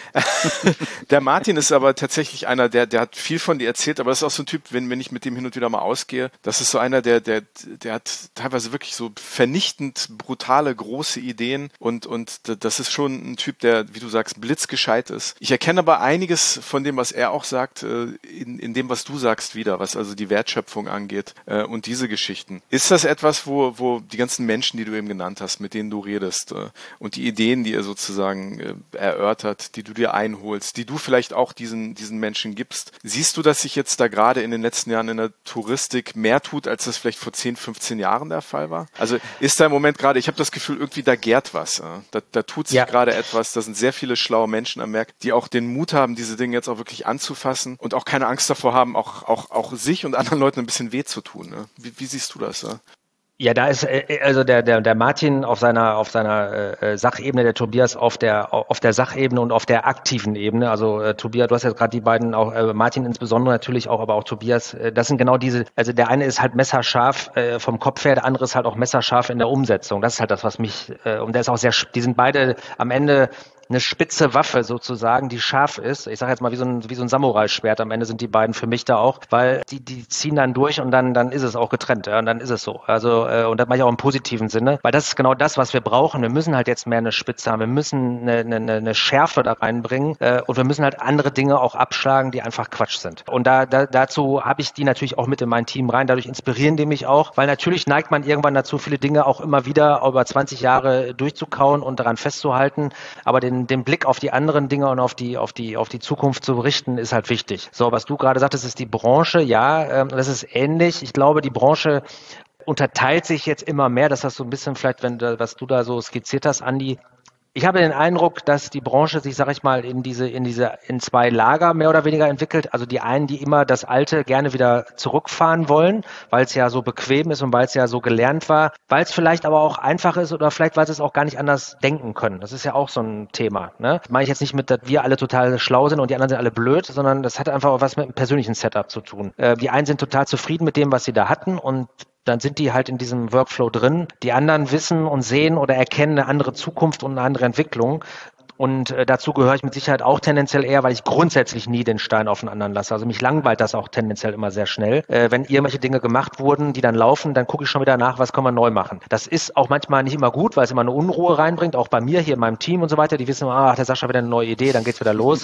der Martin ist aber tatsächlich einer, der, der hat viel von dir erzählt, aber das ist auch so ein Typ, wenn, wenn ich mit dem hin und wieder mal ausgehe, das ist so einer, der, der, der hat teilweise wirklich so vernichtend brutale, große Ideen und, und das ist schon ein Typ, der, wie du sagst, blitzgescheit ist. Ich erkenne aber einiges von dem, was er auch sagt, in, in dem, was du sagst, wieder, was also die Wertschöpfung angeht und diese Geschichten. Ist das etwas, wo, wo die ganzen Menschen, die du eben genannt hast, mit denen du redest und die Ideen, die er sozusagen erörtert, die du dir einholst, die du vielleicht auch diesen, diesen Menschen gibst, siehst du, dass sich jetzt da gerade in den letzten Jahren in der Touristik mehr tut, als das vielleicht vor zehn, fünfzehn Jahren der Fall war? Also ist da im Moment gerade, ich habe das Gefühl, irgendwie da gärt was. Da, da tut sich ja gerade etwas, da sind sehr viele schlaue Menschen am Werk, die auch den Mut haben, diese Dinge jetzt auch wirklich anzufassen und auch keine Angst davor haben, auch, auch, auch sich und anderen Leuten ein bisschen weh zu tun. Ne? Wie, wie siehst du das? Ne? Ja, da ist äh, also der der der Martin auf seiner auf seiner äh, Sachebene, der Tobias auf der auf der Sachebene und auf der aktiven Ebene. Also äh, Tobias, du hast jetzt gerade die beiden auch äh, Martin insbesondere natürlich auch, aber auch Tobias. Äh, das sind genau diese. Also der eine ist halt messerscharf äh, vom Kopf her, der andere ist halt auch messerscharf in der Umsetzung. Das ist halt das, was mich äh, und der ist auch sehr. Die sind beide am Ende eine spitze Waffe sozusagen, die scharf ist. Ich sage jetzt mal wie so ein wie so ein Samurai-Schwert. Am Ende sind die beiden für mich da auch, weil die die ziehen dann durch und dann dann ist es auch getrennt. Ja, und dann ist es so. Also äh, und das mache ich auch im positiven Sinne, weil das ist genau das, was wir brauchen. Wir müssen halt jetzt mehr eine Spitze haben. Wir müssen eine, eine, eine Schärfe da reinbringen äh, und wir müssen halt andere Dinge auch abschlagen, die einfach Quatsch sind. Und da, da dazu habe ich die natürlich auch mit in mein Team rein. Dadurch inspirieren die mich auch, weil natürlich neigt man irgendwann dazu, viele Dinge auch immer wieder über zwanzig Jahre durchzukauen und daran festzuhalten. Aber den den Blick auf die anderen Dinge und auf die auf die auf die Zukunft zu richten, ist halt wichtig. So, was du gerade sagtest, ist die Branche. Ja, ähm, das ist ähnlich. Ich glaube, die Branche unterteilt sich jetzt immer mehr. Das hast du so ein bisschen vielleicht, wenn du, was du da so skizziert hast, Andi. Ich habe den Eindruck, dass die Branche sich, sag ich mal, in diese, in diese, in zwei Lager mehr oder weniger entwickelt. Also die einen, die immer das Alte gerne wieder zurückfahren wollen, weil es ja so bequem ist und weil es ja so gelernt war, weil es vielleicht aber auch einfach ist oder vielleicht, weil sie es auch gar nicht anders denken können. Das ist ja auch so ein Thema. Ne? Das meine ich jetzt nicht mit, dass wir alle total schlau sind und die anderen sind alle blöd, sondern das hat einfach auch was mit einem persönlichen Setup zu tun. Äh, die einen sind total zufrieden mit dem, was sie da hatten und dann sind die halt in diesem Workflow drin. Die anderen wissen und sehen oder erkennen eine andere Zukunft und eine andere Entwicklung. Und äh, dazu gehöre ich mit Sicherheit auch tendenziell eher, weil ich grundsätzlich nie den Stein auf den anderen lasse. Also mich langweilt das auch tendenziell immer sehr schnell. Äh, wenn irgendwelche Dinge gemacht wurden, die dann laufen, dann gucke ich schon wieder nach, was können wir neu machen. Das ist auch manchmal nicht immer gut, weil es immer eine Unruhe reinbringt, auch bei mir hier in meinem Team und so weiter. Die wissen, ah, der Sascha wieder eine neue Idee, dann geht's wieder los.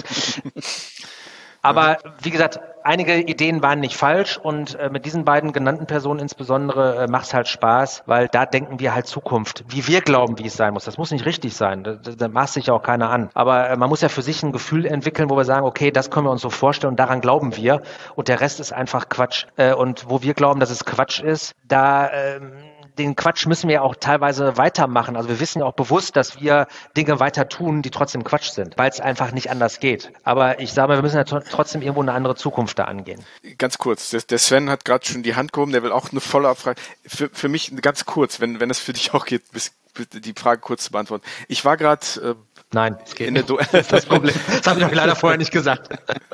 Aber wie gesagt, einige Ideen waren nicht falsch und äh, mit diesen beiden genannten Personen insbesondere äh, macht es halt Spaß, weil da denken wir halt Zukunft, wie wir glauben, wie es sein muss. Das muss nicht richtig sein, da, da maßt sich ja auch keiner an. Aber äh, man muss ja für sich ein Gefühl entwickeln, wo wir sagen, okay, das können wir uns so vorstellen und daran glauben wir und der Rest ist einfach Quatsch. Äh, und wo wir glauben, dass es Quatsch ist, da... Äh, den Quatsch müssen wir auch teilweise weitermachen. Also wir wissen ja auch bewusst, dass wir Dinge weiter tun, die trotzdem Quatsch sind, weil es einfach nicht anders geht. Aber ich sage mal, wir müssen ja trotzdem irgendwo eine andere Zukunft da angehen. Ganz kurz, der Sven hat gerade schon die Hand gehoben, der will auch eine Follow-up-Frage. Für, für mich ganz kurz, wenn, wenn es für dich auch geht, die Frage kurz zu beantworten. Ich war gerade äh, Nein, es geht in nicht. Der das ist das Problem. Das habe ich euch leider vorher nicht gesagt.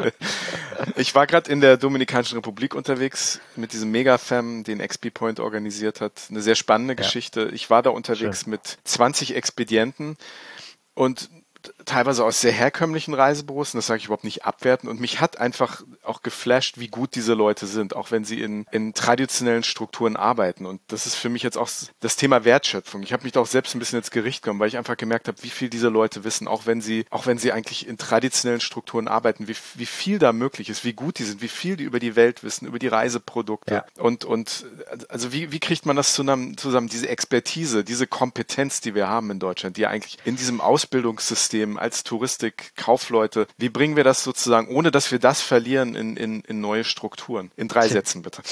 Ich war gerade in der Dominikanischen Republik unterwegs mit diesem Mega-Fam, den X P Point organisiert hat. Eine sehr spannende ja. Geschichte. Ich war da unterwegs Schön. mit zwanzig Expedienten und teilweise aus sehr herkömmlichen Reisebüros, und das sage ich überhaupt nicht abwerten, und mich hat einfach auch geflasht, wie gut diese Leute sind, auch wenn sie in, in traditionellen Strukturen arbeiten, und das ist für mich jetzt auch das Thema Wertschöpfung. Ich habe mich da auch selbst ein bisschen ins Gericht genommen, weil ich einfach gemerkt habe, wie viel diese Leute wissen, auch wenn sie auch wenn sie eigentlich in traditionellen Strukturen arbeiten, wie, wie viel da möglich ist, wie gut die sind, wie viel die über die Welt wissen, über die Reiseprodukte ja. und und also wie, wie kriegt man das zusammen, zusammen, diese Expertise, diese Kompetenz, die wir haben in Deutschland, die eigentlich in diesem Ausbildungssystem als Touristik-Kaufleute, wie bringen wir das sozusagen, ohne dass wir das verlieren, in, in, in neue Strukturen? In drei Sätzen bitte.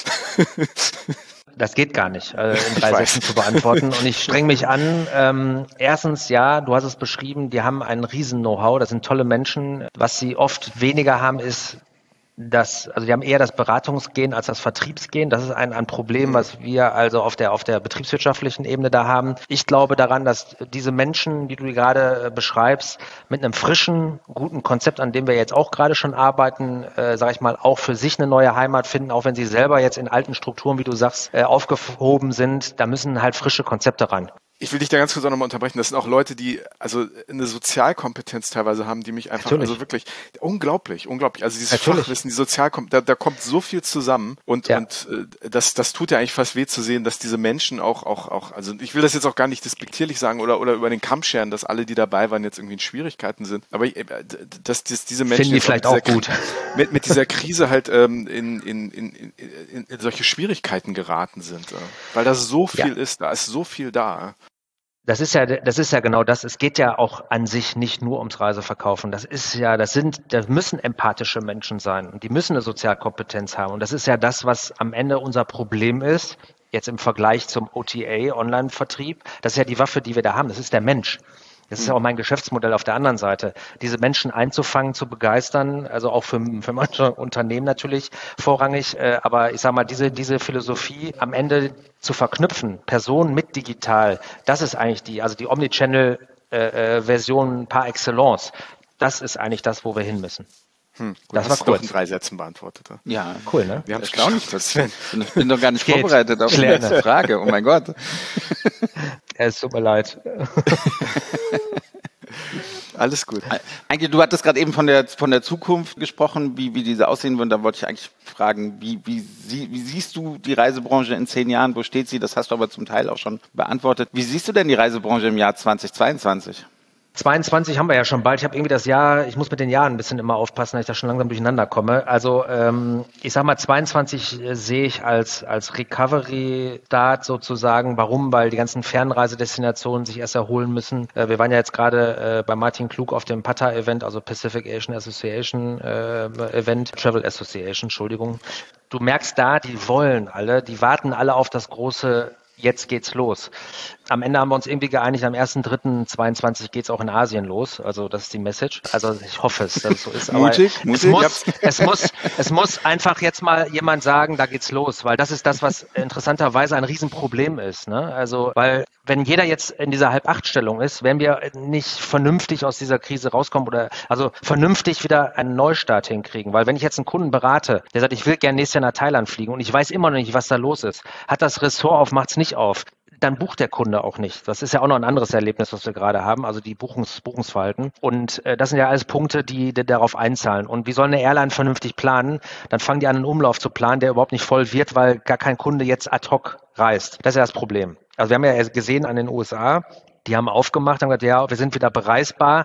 Das geht gar nicht, äh, in drei Sätzen zu beantworten. Und ich streng mich an. Ähm, erstens, ja, du hast es beschrieben, die haben einen riesen Know-how, das sind tolle Menschen. Was sie oft weniger haben, ist das, also die haben eher das Beratungsgehen als das Vertriebsgehen. Das ist ein, ein Problem, was wir also auf der, auf der betriebswirtschaftlichen Ebene da haben. Ich glaube daran, dass diese Menschen, die du gerade beschreibst, mit einem frischen, guten Konzept, an dem wir jetzt auch gerade schon arbeiten, äh, sage ich mal, auch für sich eine neue Heimat finden, auch wenn sie selber jetzt in alten Strukturen, wie du sagst, äh, aufgehoben sind. Da müssen halt frische Konzepte ran. Ich will dich da ganz kurz auch nochmal unterbrechen. Das sind auch Leute, die also eine Sozialkompetenz teilweise haben, die mich einfach, Natürlich. also wirklich unglaublich, unglaublich. Also dieses Natürlich. Fachwissen, die Sozialkompetenz, da, da kommt so viel zusammen und ja. und äh, das das tut ja eigentlich fast weh zu sehen, dass diese Menschen auch auch auch, also ich will das jetzt auch gar nicht despektierlich sagen oder oder über den Kamm scheren, dass alle, die dabei waren, jetzt irgendwie in Schwierigkeiten sind. Aber äh, dass, dass diese Menschen finden die vielleicht auch gut mit mit dieser Krise halt ähm, in, in, in, in, in, in solche Schwierigkeiten geraten sind, äh, weil da so viel ja. ist, da ist so viel da. Das ist ja, das ist ja genau das. Es geht ja auch an sich nicht nur ums Reiseverkaufen. Das ist ja, das sind, das müssen empathische Menschen sein und die müssen eine Sozialkompetenz haben. Und das ist ja das, was am Ende unser Problem ist. Jetzt im Vergleich zum O T A, Online-Vertrieb. Das ist ja die Waffe, die wir da haben. Das ist der Mensch. Das ist ja auch mein Geschäftsmodell auf der anderen Seite, diese Menschen einzufangen, zu begeistern, also auch für, für manche Unternehmen natürlich vorrangig, äh, aber ich sage mal, diese, diese Philosophie am Ende zu verknüpfen, Personen mit digital, das ist eigentlich die, also die Omnichannel-Version äh, par excellence, das ist eigentlich das, wo wir hin müssen. Hm, gut, das war kurz. In drei Sätzen beantwortet. Ja, cool, ne? Wir haben es erstaunlich kurz. Ich bin doch gar nicht Geht. vorbereitet auf die letzte Frage. Oh mein Gott. Es tut mir leid. Alles gut. Eigentlich, du hattest gerade eben von der von der Zukunft gesprochen, wie wie diese aussehen würden. Da wollte ich eigentlich fragen, wie wie, sie, wie siehst du die Reisebranche in zehn Jahren? Wo steht sie? Das hast du aber zum Teil auch schon beantwortet. Wie siehst du denn die Reisebranche im Jahr zweitausendzweiundzwanzig? zweiundzwanzig haben wir ja schon bald. Ich habe irgendwie das Jahr, ich muss mit den Jahren ein bisschen immer aufpassen, dass ich da schon langsam durcheinander komme. Also ähm, ich sag mal, zweiundzwanzig äh, sehe ich als als Recovery-Start sozusagen. Warum? Weil die ganzen Fernreisedestinationen sich erst erholen müssen. Äh, wir waren ja jetzt gerade äh, bei Martin Klug auf dem P A T A-Event, also Pacific Asian Association äh, Event, Travel Association, Entschuldigung. Du merkst da, die wollen alle, die warten alle auf das große Jetzt geht's los. Am Ende haben wir uns irgendwie geeinigt, am ersten dritten zweiundzwanzig geht's auch in Asien los. Also das ist die Message. Also ich hoffe es, dass es so ist. Aber mutig, mutig. Es muss, es muss, es muss einfach jetzt mal jemand sagen, da geht's los, weil das ist das, was interessanterweise ein Riesenproblem ist. Ne? Also, weil wenn jeder jetzt in dieser Halb-Acht-Stellung ist, werden wir nicht vernünftig aus dieser Krise rauskommen oder also vernünftig wieder einen Neustart hinkriegen. Weil wenn ich jetzt einen Kunden berate, der sagt, ich will gerne nächstes Jahr nach Thailand fliegen und ich weiß immer noch nicht, was da los ist, hat das Ressort auf, macht's nicht auf, dann bucht der Kunde auch nicht. Das ist ja auch noch ein anderes Erlebnis, was wir gerade haben, also die Buchungs- Buchungsverhalten. Und äh, das sind ja alles Punkte, die, die darauf einzahlen. Und wie soll eine Airline vernünftig planen? Dann fangen die an, einen Umlauf zu planen, der überhaupt nicht voll wird, weil gar kein Kunde jetzt ad hoc reist. Das ist ja das Problem. Also wir haben ja gesehen an den U S A, die haben aufgemacht, haben gesagt, ja, wir sind wieder bereisbar.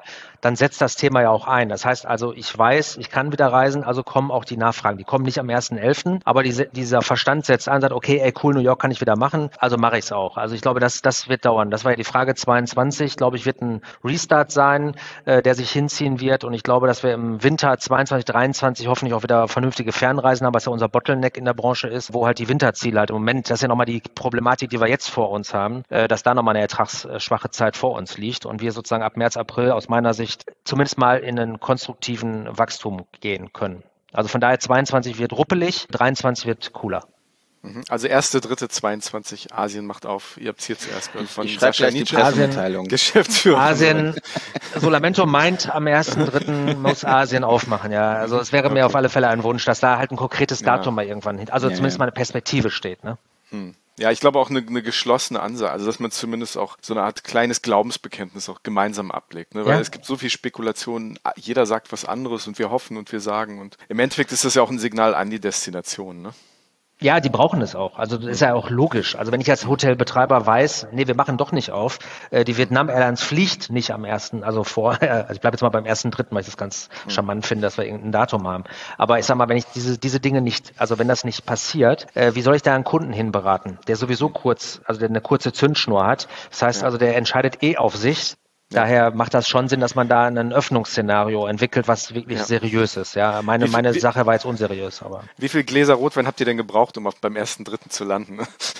dann setzt das Thema ja auch ein. Das heißt also, ich weiß, ich kann wieder reisen, also kommen auch die Nachfragen. Die kommen nicht am ersten elften, aber diese, dieser Verstand setzt ein und sagt, okay, ey, cool, New York kann ich wieder machen, also mache ich es auch. Also ich glaube, das, das wird dauern. Das war ja die Frage zweiundzwanzig, glaube ich, wird ein Restart sein, äh, der sich hinziehen wird und ich glaube, dass wir im Winter zweiundzwanzig, dreiundzwanzig hoffentlich auch wieder vernünftige Fernreisen haben, was ja unser Bottleneck in der Branche ist, wo halt die Winterziele halt im Moment, das ist ja nochmal die Problematik, die wir jetzt vor uns haben, äh, dass da nochmal eine ertragsschwache Zeit vor uns liegt und wir sozusagen ab März, April aus meiner Sicht zumindest mal in einen konstruktiven Wachstum gehen können. Also von daher zweiundzwanzig wird ruppelig, dreiundzwanzig wird cooler. Also erste, dritte, zweiundzwanzig, Asien macht auf. Ihr habt es hier zuerst gehört von ich schreibe gleich die Pressemitteilung. Geschäftsführer. Asien, Solamento meint, am ersten dritten muss Asien aufmachen, ja. Also es wäre okay. mir auf alle Fälle ein Wunsch, dass da halt ein konkretes Datum ja. mal irgendwann hin, also ja, zumindest ja. mal eine Perspektive steht, ne? Hm. Ja, ich glaube auch eine, eine geschlossene Ansage, also dass man zumindest auch so eine Art kleines Glaubensbekenntnis auch gemeinsam ablegt, ne? Weil ja. es gibt so viel Spekulationen, jeder sagt was anderes und wir hoffen und wir sagen und im Endeffekt ist das ja auch ein Signal an die Destination, ne? Ja, die brauchen es auch. Also das ist ja auch logisch. Also wenn ich als Hotelbetreiber weiß, nee, wir machen doch nicht auf, äh, die Vietnam Airlines fliegt nicht am ersten, also vor, also ich bleibe jetzt mal beim ersten dritten, weil ich das ganz mhm. charmant finde, dass wir irgendein Datum haben. Aber ich sag mal, wenn ich diese diese Dinge nicht, also wenn das nicht passiert, äh, wie soll ich da einen Kunden hinberaten, der sowieso kurz, also der eine kurze Zündschnur hat. Das heißt ja. also, der entscheidet eh auf sich. Daher macht das schon Sinn, dass man da ein Öffnungsszenario entwickelt, was wirklich ja. seriös ist. Ja, meine, meine wie, Sache war jetzt unseriös, aber. Wie viel Gläser Rotwein habt ihr denn gebraucht, um auf, beim ersten Dritten zu landen?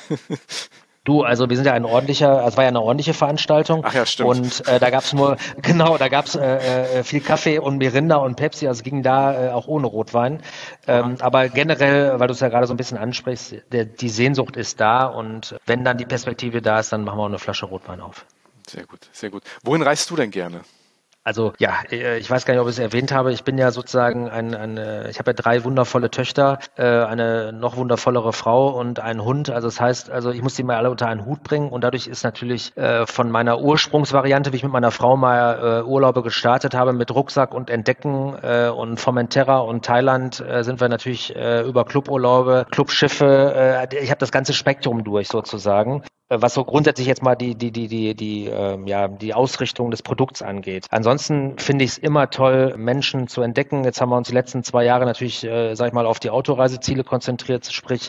Du, also wir sind ja ein ordentlicher, es war ja eine ordentliche Veranstaltung. Ach ja, stimmt. Und äh, da gab's nur, genau, da gab's äh, äh, viel Kaffee und Mirinda und Pepsi, also es ging da äh, auch ohne Rotwein. Ähm, ja. Aber generell, weil du es ja gerade so ein bisschen ansprichst, der, die Sehnsucht ist da und wenn dann die Perspektive da ist, dann machen wir auch eine Flasche Rotwein auf. Sehr gut, sehr gut. Wohin reist du denn gerne? Also ja, ich weiß gar nicht, ob ich es erwähnt habe. Ich bin ja sozusagen ein, ein ich habe ja drei wundervolle Töchter, eine noch wundervollere Frau und einen Hund. Also das heißt, also ich muss die mal alle unter einen Hut bringen und dadurch ist natürlich von meiner Ursprungsvariante, wie ich mit meiner Frau mal Urlaube gestartet habe, mit Rucksack und Entdecken und Formentera und Thailand sind wir natürlich über Cluburlaube, Clubschiffe. Ich habe das ganze Spektrum durch sozusagen. Was so grundsätzlich jetzt mal die die die die die ähm, ja die Ausrichtung des Produkts angeht. Ansonsten finde ich es immer toll, Menschen zu entdecken. Jetzt haben wir uns die letzten zwei Jahre natürlich, äh, sag ich mal, auf die Autoreiseziele konzentriert, sprich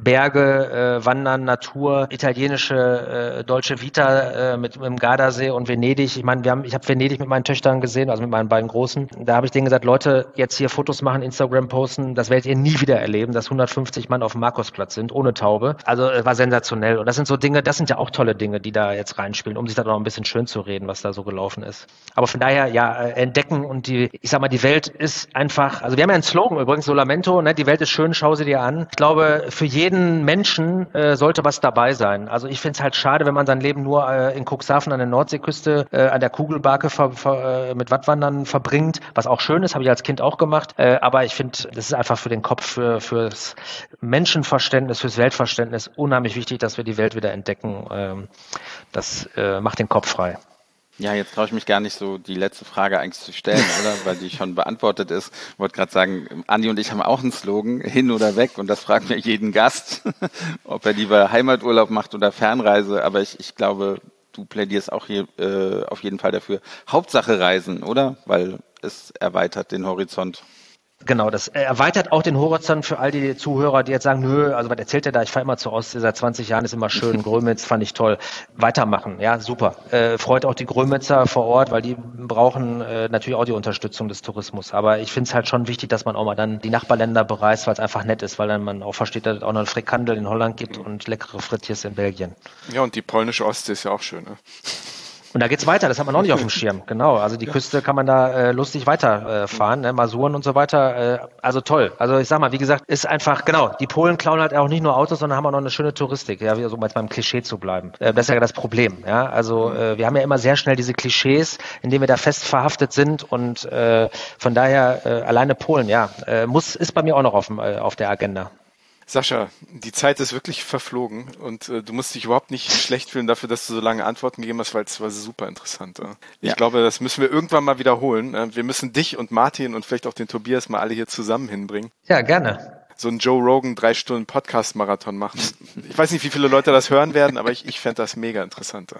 Berge, äh, Wandern, Natur, italienische äh, Dolce Vita äh, mit, mit dem Gardasee und Venedig. Ich meine, wir haben, ich habe Venedig mit meinen Töchtern gesehen, also mit meinen beiden Großen. Da habe ich denen gesagt, Leute, jetzt hier Fotos machen, Instagram posten, das werdet ihr nie wieder erleben, dass hundertfünfzig Mann auf dem Markusplatz sind, ohne Taube. Also äh, war sensationell. Und das sind so Dinge, das sind ja auch tolle Dinge, die da jetzt reinspielen, um sich da noch ein bisschen schön zu reden, was da so gelaufen ist. Aber von daher, ja, entdecken und die, ich sag mal, die Welt ist einfach, also wir haben ja einen Slogan übrigens, Solamento, ne, die Welt ist schön, schau sie dir an. Ich glaube, für jeden Menschen äh, sollte was dabei sein. Also ich finde es halt schade, wenn man sein Leben nur äh, in Cuxhaven an der Nordseeküste, äh, an der Kugelbarke ver, ver, äh, mit Wattwandern verbringt, was auch schön ist, habe ich als Kind auch gemacht. Äh, aber ich finde, das ist einfach für den Kopf, für fürs Menschenverständnis, fürs Weltverständnis unheimlich wichtig, dass wir die Welt wieder entdecken. Ähm, das äh, macht den Kopf frei. Ja, jetzt traue ich mich gar nicht so, die letzte Frage eigentlich zu stellen, oder? Weil die schon beantwortet ist. Ich wollte gerade sagen, Andi und ich haben auch einen Slogan, hin oder weg, und das fragt mir jeden Gast, ob er lieber Heimaturlaub macht oder Fernreise. Aber ich, ich glaube, du plädierst auch hier äh, auf jeden Fall dafür. Hauptsache Reisen, oder? Weil es erweitert den Horizont. Genau, das erweitert auch den Horizont für all die Zuhörer, die jetzt sagen, nö, also was erzählt der da, ich fahre immer zur Ostsee, seit zwanzig Jahren ist immer schön, Grömitz fand ich toll. Weitermachen, ja, super. Äh, freut auch die Grömitzer vor Ort, weil die brauchen äh, natürlich auch die Unterstützung des Tourismus. Aber ich finde es halt schon wichtig, dass man auch mal dann die Nachbarländer bereist, weil es einfach nett ist, weil dann man auch versteht, dass es auch noch eine Frikandel in Holland gibt und leckere Frittiers in Belgien. Ja, und die polnische Ostsee ist ja auch schön, ne? Und da geht's weiter, das hat man noch nicht auf dem Schirm, genau. Also die Küste kann man da äh, lustig weiterfahren, äh, ne? Masuren und so weiter. Äh, also toll. Also ich sag mal, wie gesagt, ist einfach, genau, die Polen klauen halt auch nicht nur Autos, sondern haben auch noch eine schöne Touristik, ja, so um jetzt beim Klischee zu bleiben. Äh, das ist ja das Problem, ja. Also äh, wir haben ja immer sehr schnell diese Klischees, in denen wir da fest verhaftet sind und äh, von daher äh, alleine Polen, ja, äh, muss ist bei mir auch noch auf, dem, äh, auf der Agenda. Sascha, die Zeit ist wirklich verflogen und äh, du musst dich überhaupt nicht schlecht fühlen dafür, dass du so lange Antworten gegeben hast, weil es war super interessant. Äh. Ich ja. glaube, das müssen wir irgendwann mal wiederholen. Äh, wir müssen dich und Martin und vielleicht auch den Tobias mal alle hier zusammen hinbringen. Ja, gerne. So einen Joe Rogan drei Stunden Podcast-Marathon machen. Ich weiß nicht, wie viele Leute das hören werden, aber ich, ich fände das mega interessant. Äh.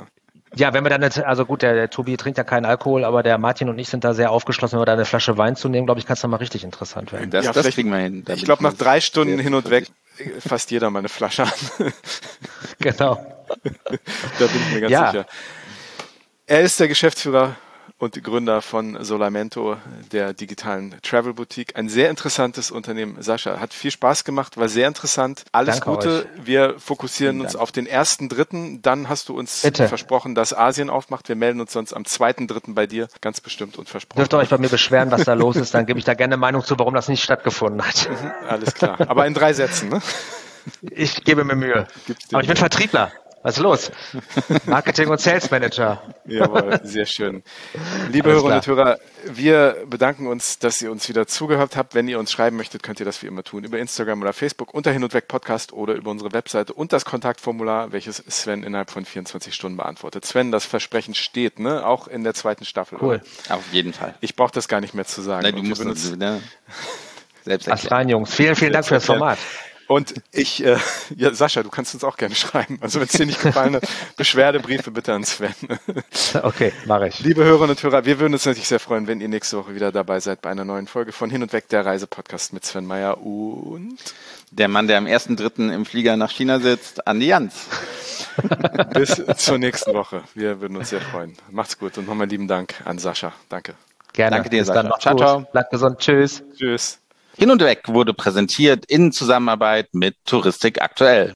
Ja, wenn wir dann jetzt, also gut, der, der Tobi trinkt ja keinen Alkohol, aber der Martin und ich sind da sehr aufgeschlossen, wenn wir da eine Flasche Wein zu nehmen, glaube ich, kann es dann mal richtig interessant werden. Das, Ja, das kriegen wir hin. Ich glaube, nach drei Stunden hin und weg fasst jeder mal eine Flasche an. Genau. Da bin ich mir ganz Ja. sicher. Er ist der Geschäftsführer und Gründer von Solamento, der digitalen Travel Boutique. Ein sehr interessantes Unternehmen. Sascha, hat viel Spaß gemacht, war sehr interessant. Alles Danke Gute. euch. Wir fokussieren Vielen uns Dank. auf den ersten Dritten. Dann hast du uns Bitte. versprochen, dass Asien aufmacht. Wir melden uns sonst am zweiten Dritten bei dir. Ganz bestimmt und versprochen. Dürft ihr euch bei mir beschweren, was da los ist, dann gebe ich da gerne eine Meinung zu, warum das nicht stattgefunden hat. Alles klar. Aber in drei Sätzen, ne? Ich gebe mir Mühe. Gibt's dir Aber ich bin Mühe. Vertriebler. Was ist los? Marketing- und Sales Manager. Jawohl, sehr schön. Liebe Alles Hörerinnen und Hörer, wir bedanken uns, dass ihr uns wieder zugehört habt. Wenn ihr uns schreiben möchtet, könnt ihr das wie immer tun. Über Instagram oder Facebook unter Hin und Weg Podcast oder über unsere Webseite und das Kontaktformular, welches Sven innerhalb von vierundzwanzig Stunden beantwortet. Sven, das Versprechen steht, ne? Auch in der zweiten Staffel. Cool. Oder? Auf jeden Fall. Ich brauche das gar nicht mehr zu sagen. Nein, du Und wir musst benutzen- das, ne? Selbst Astrein, erklären. Jungs. Vielen, vielen Dank für das Format. Und ich, äh, ja, Sascha, du kannst uns auch gerne schreiben. Also wenn es dir nicht gefallen hat, Beschwerdebriefe bitte an Sven. Okay, mache ich. Liebe Hörerinnen und Hörer, wir würden uns natürlich sehr freuen, wenn ihr nächste Woche wieder dabei seid bei einer neuen Folge von Hin und Weg, der Reisepodcast mit Sven Meyer und Der Mann, der am ersten Dritten im Flieger nach China sitzt, Andi Jans. bis zur nächsten Woche. Wir würden uns sehr freuen. Macht's gut und nochmal lieben Dank an Sascha. Danke. Gerne. Danke dir, Bis dann. Sascha. Macht's Ciao, gut. ciao. Bleibt gesund. Tschüss. Tschüss. Hin und Weg wurde präsentiert in Zusammenarbeit mit Touristik aktuell.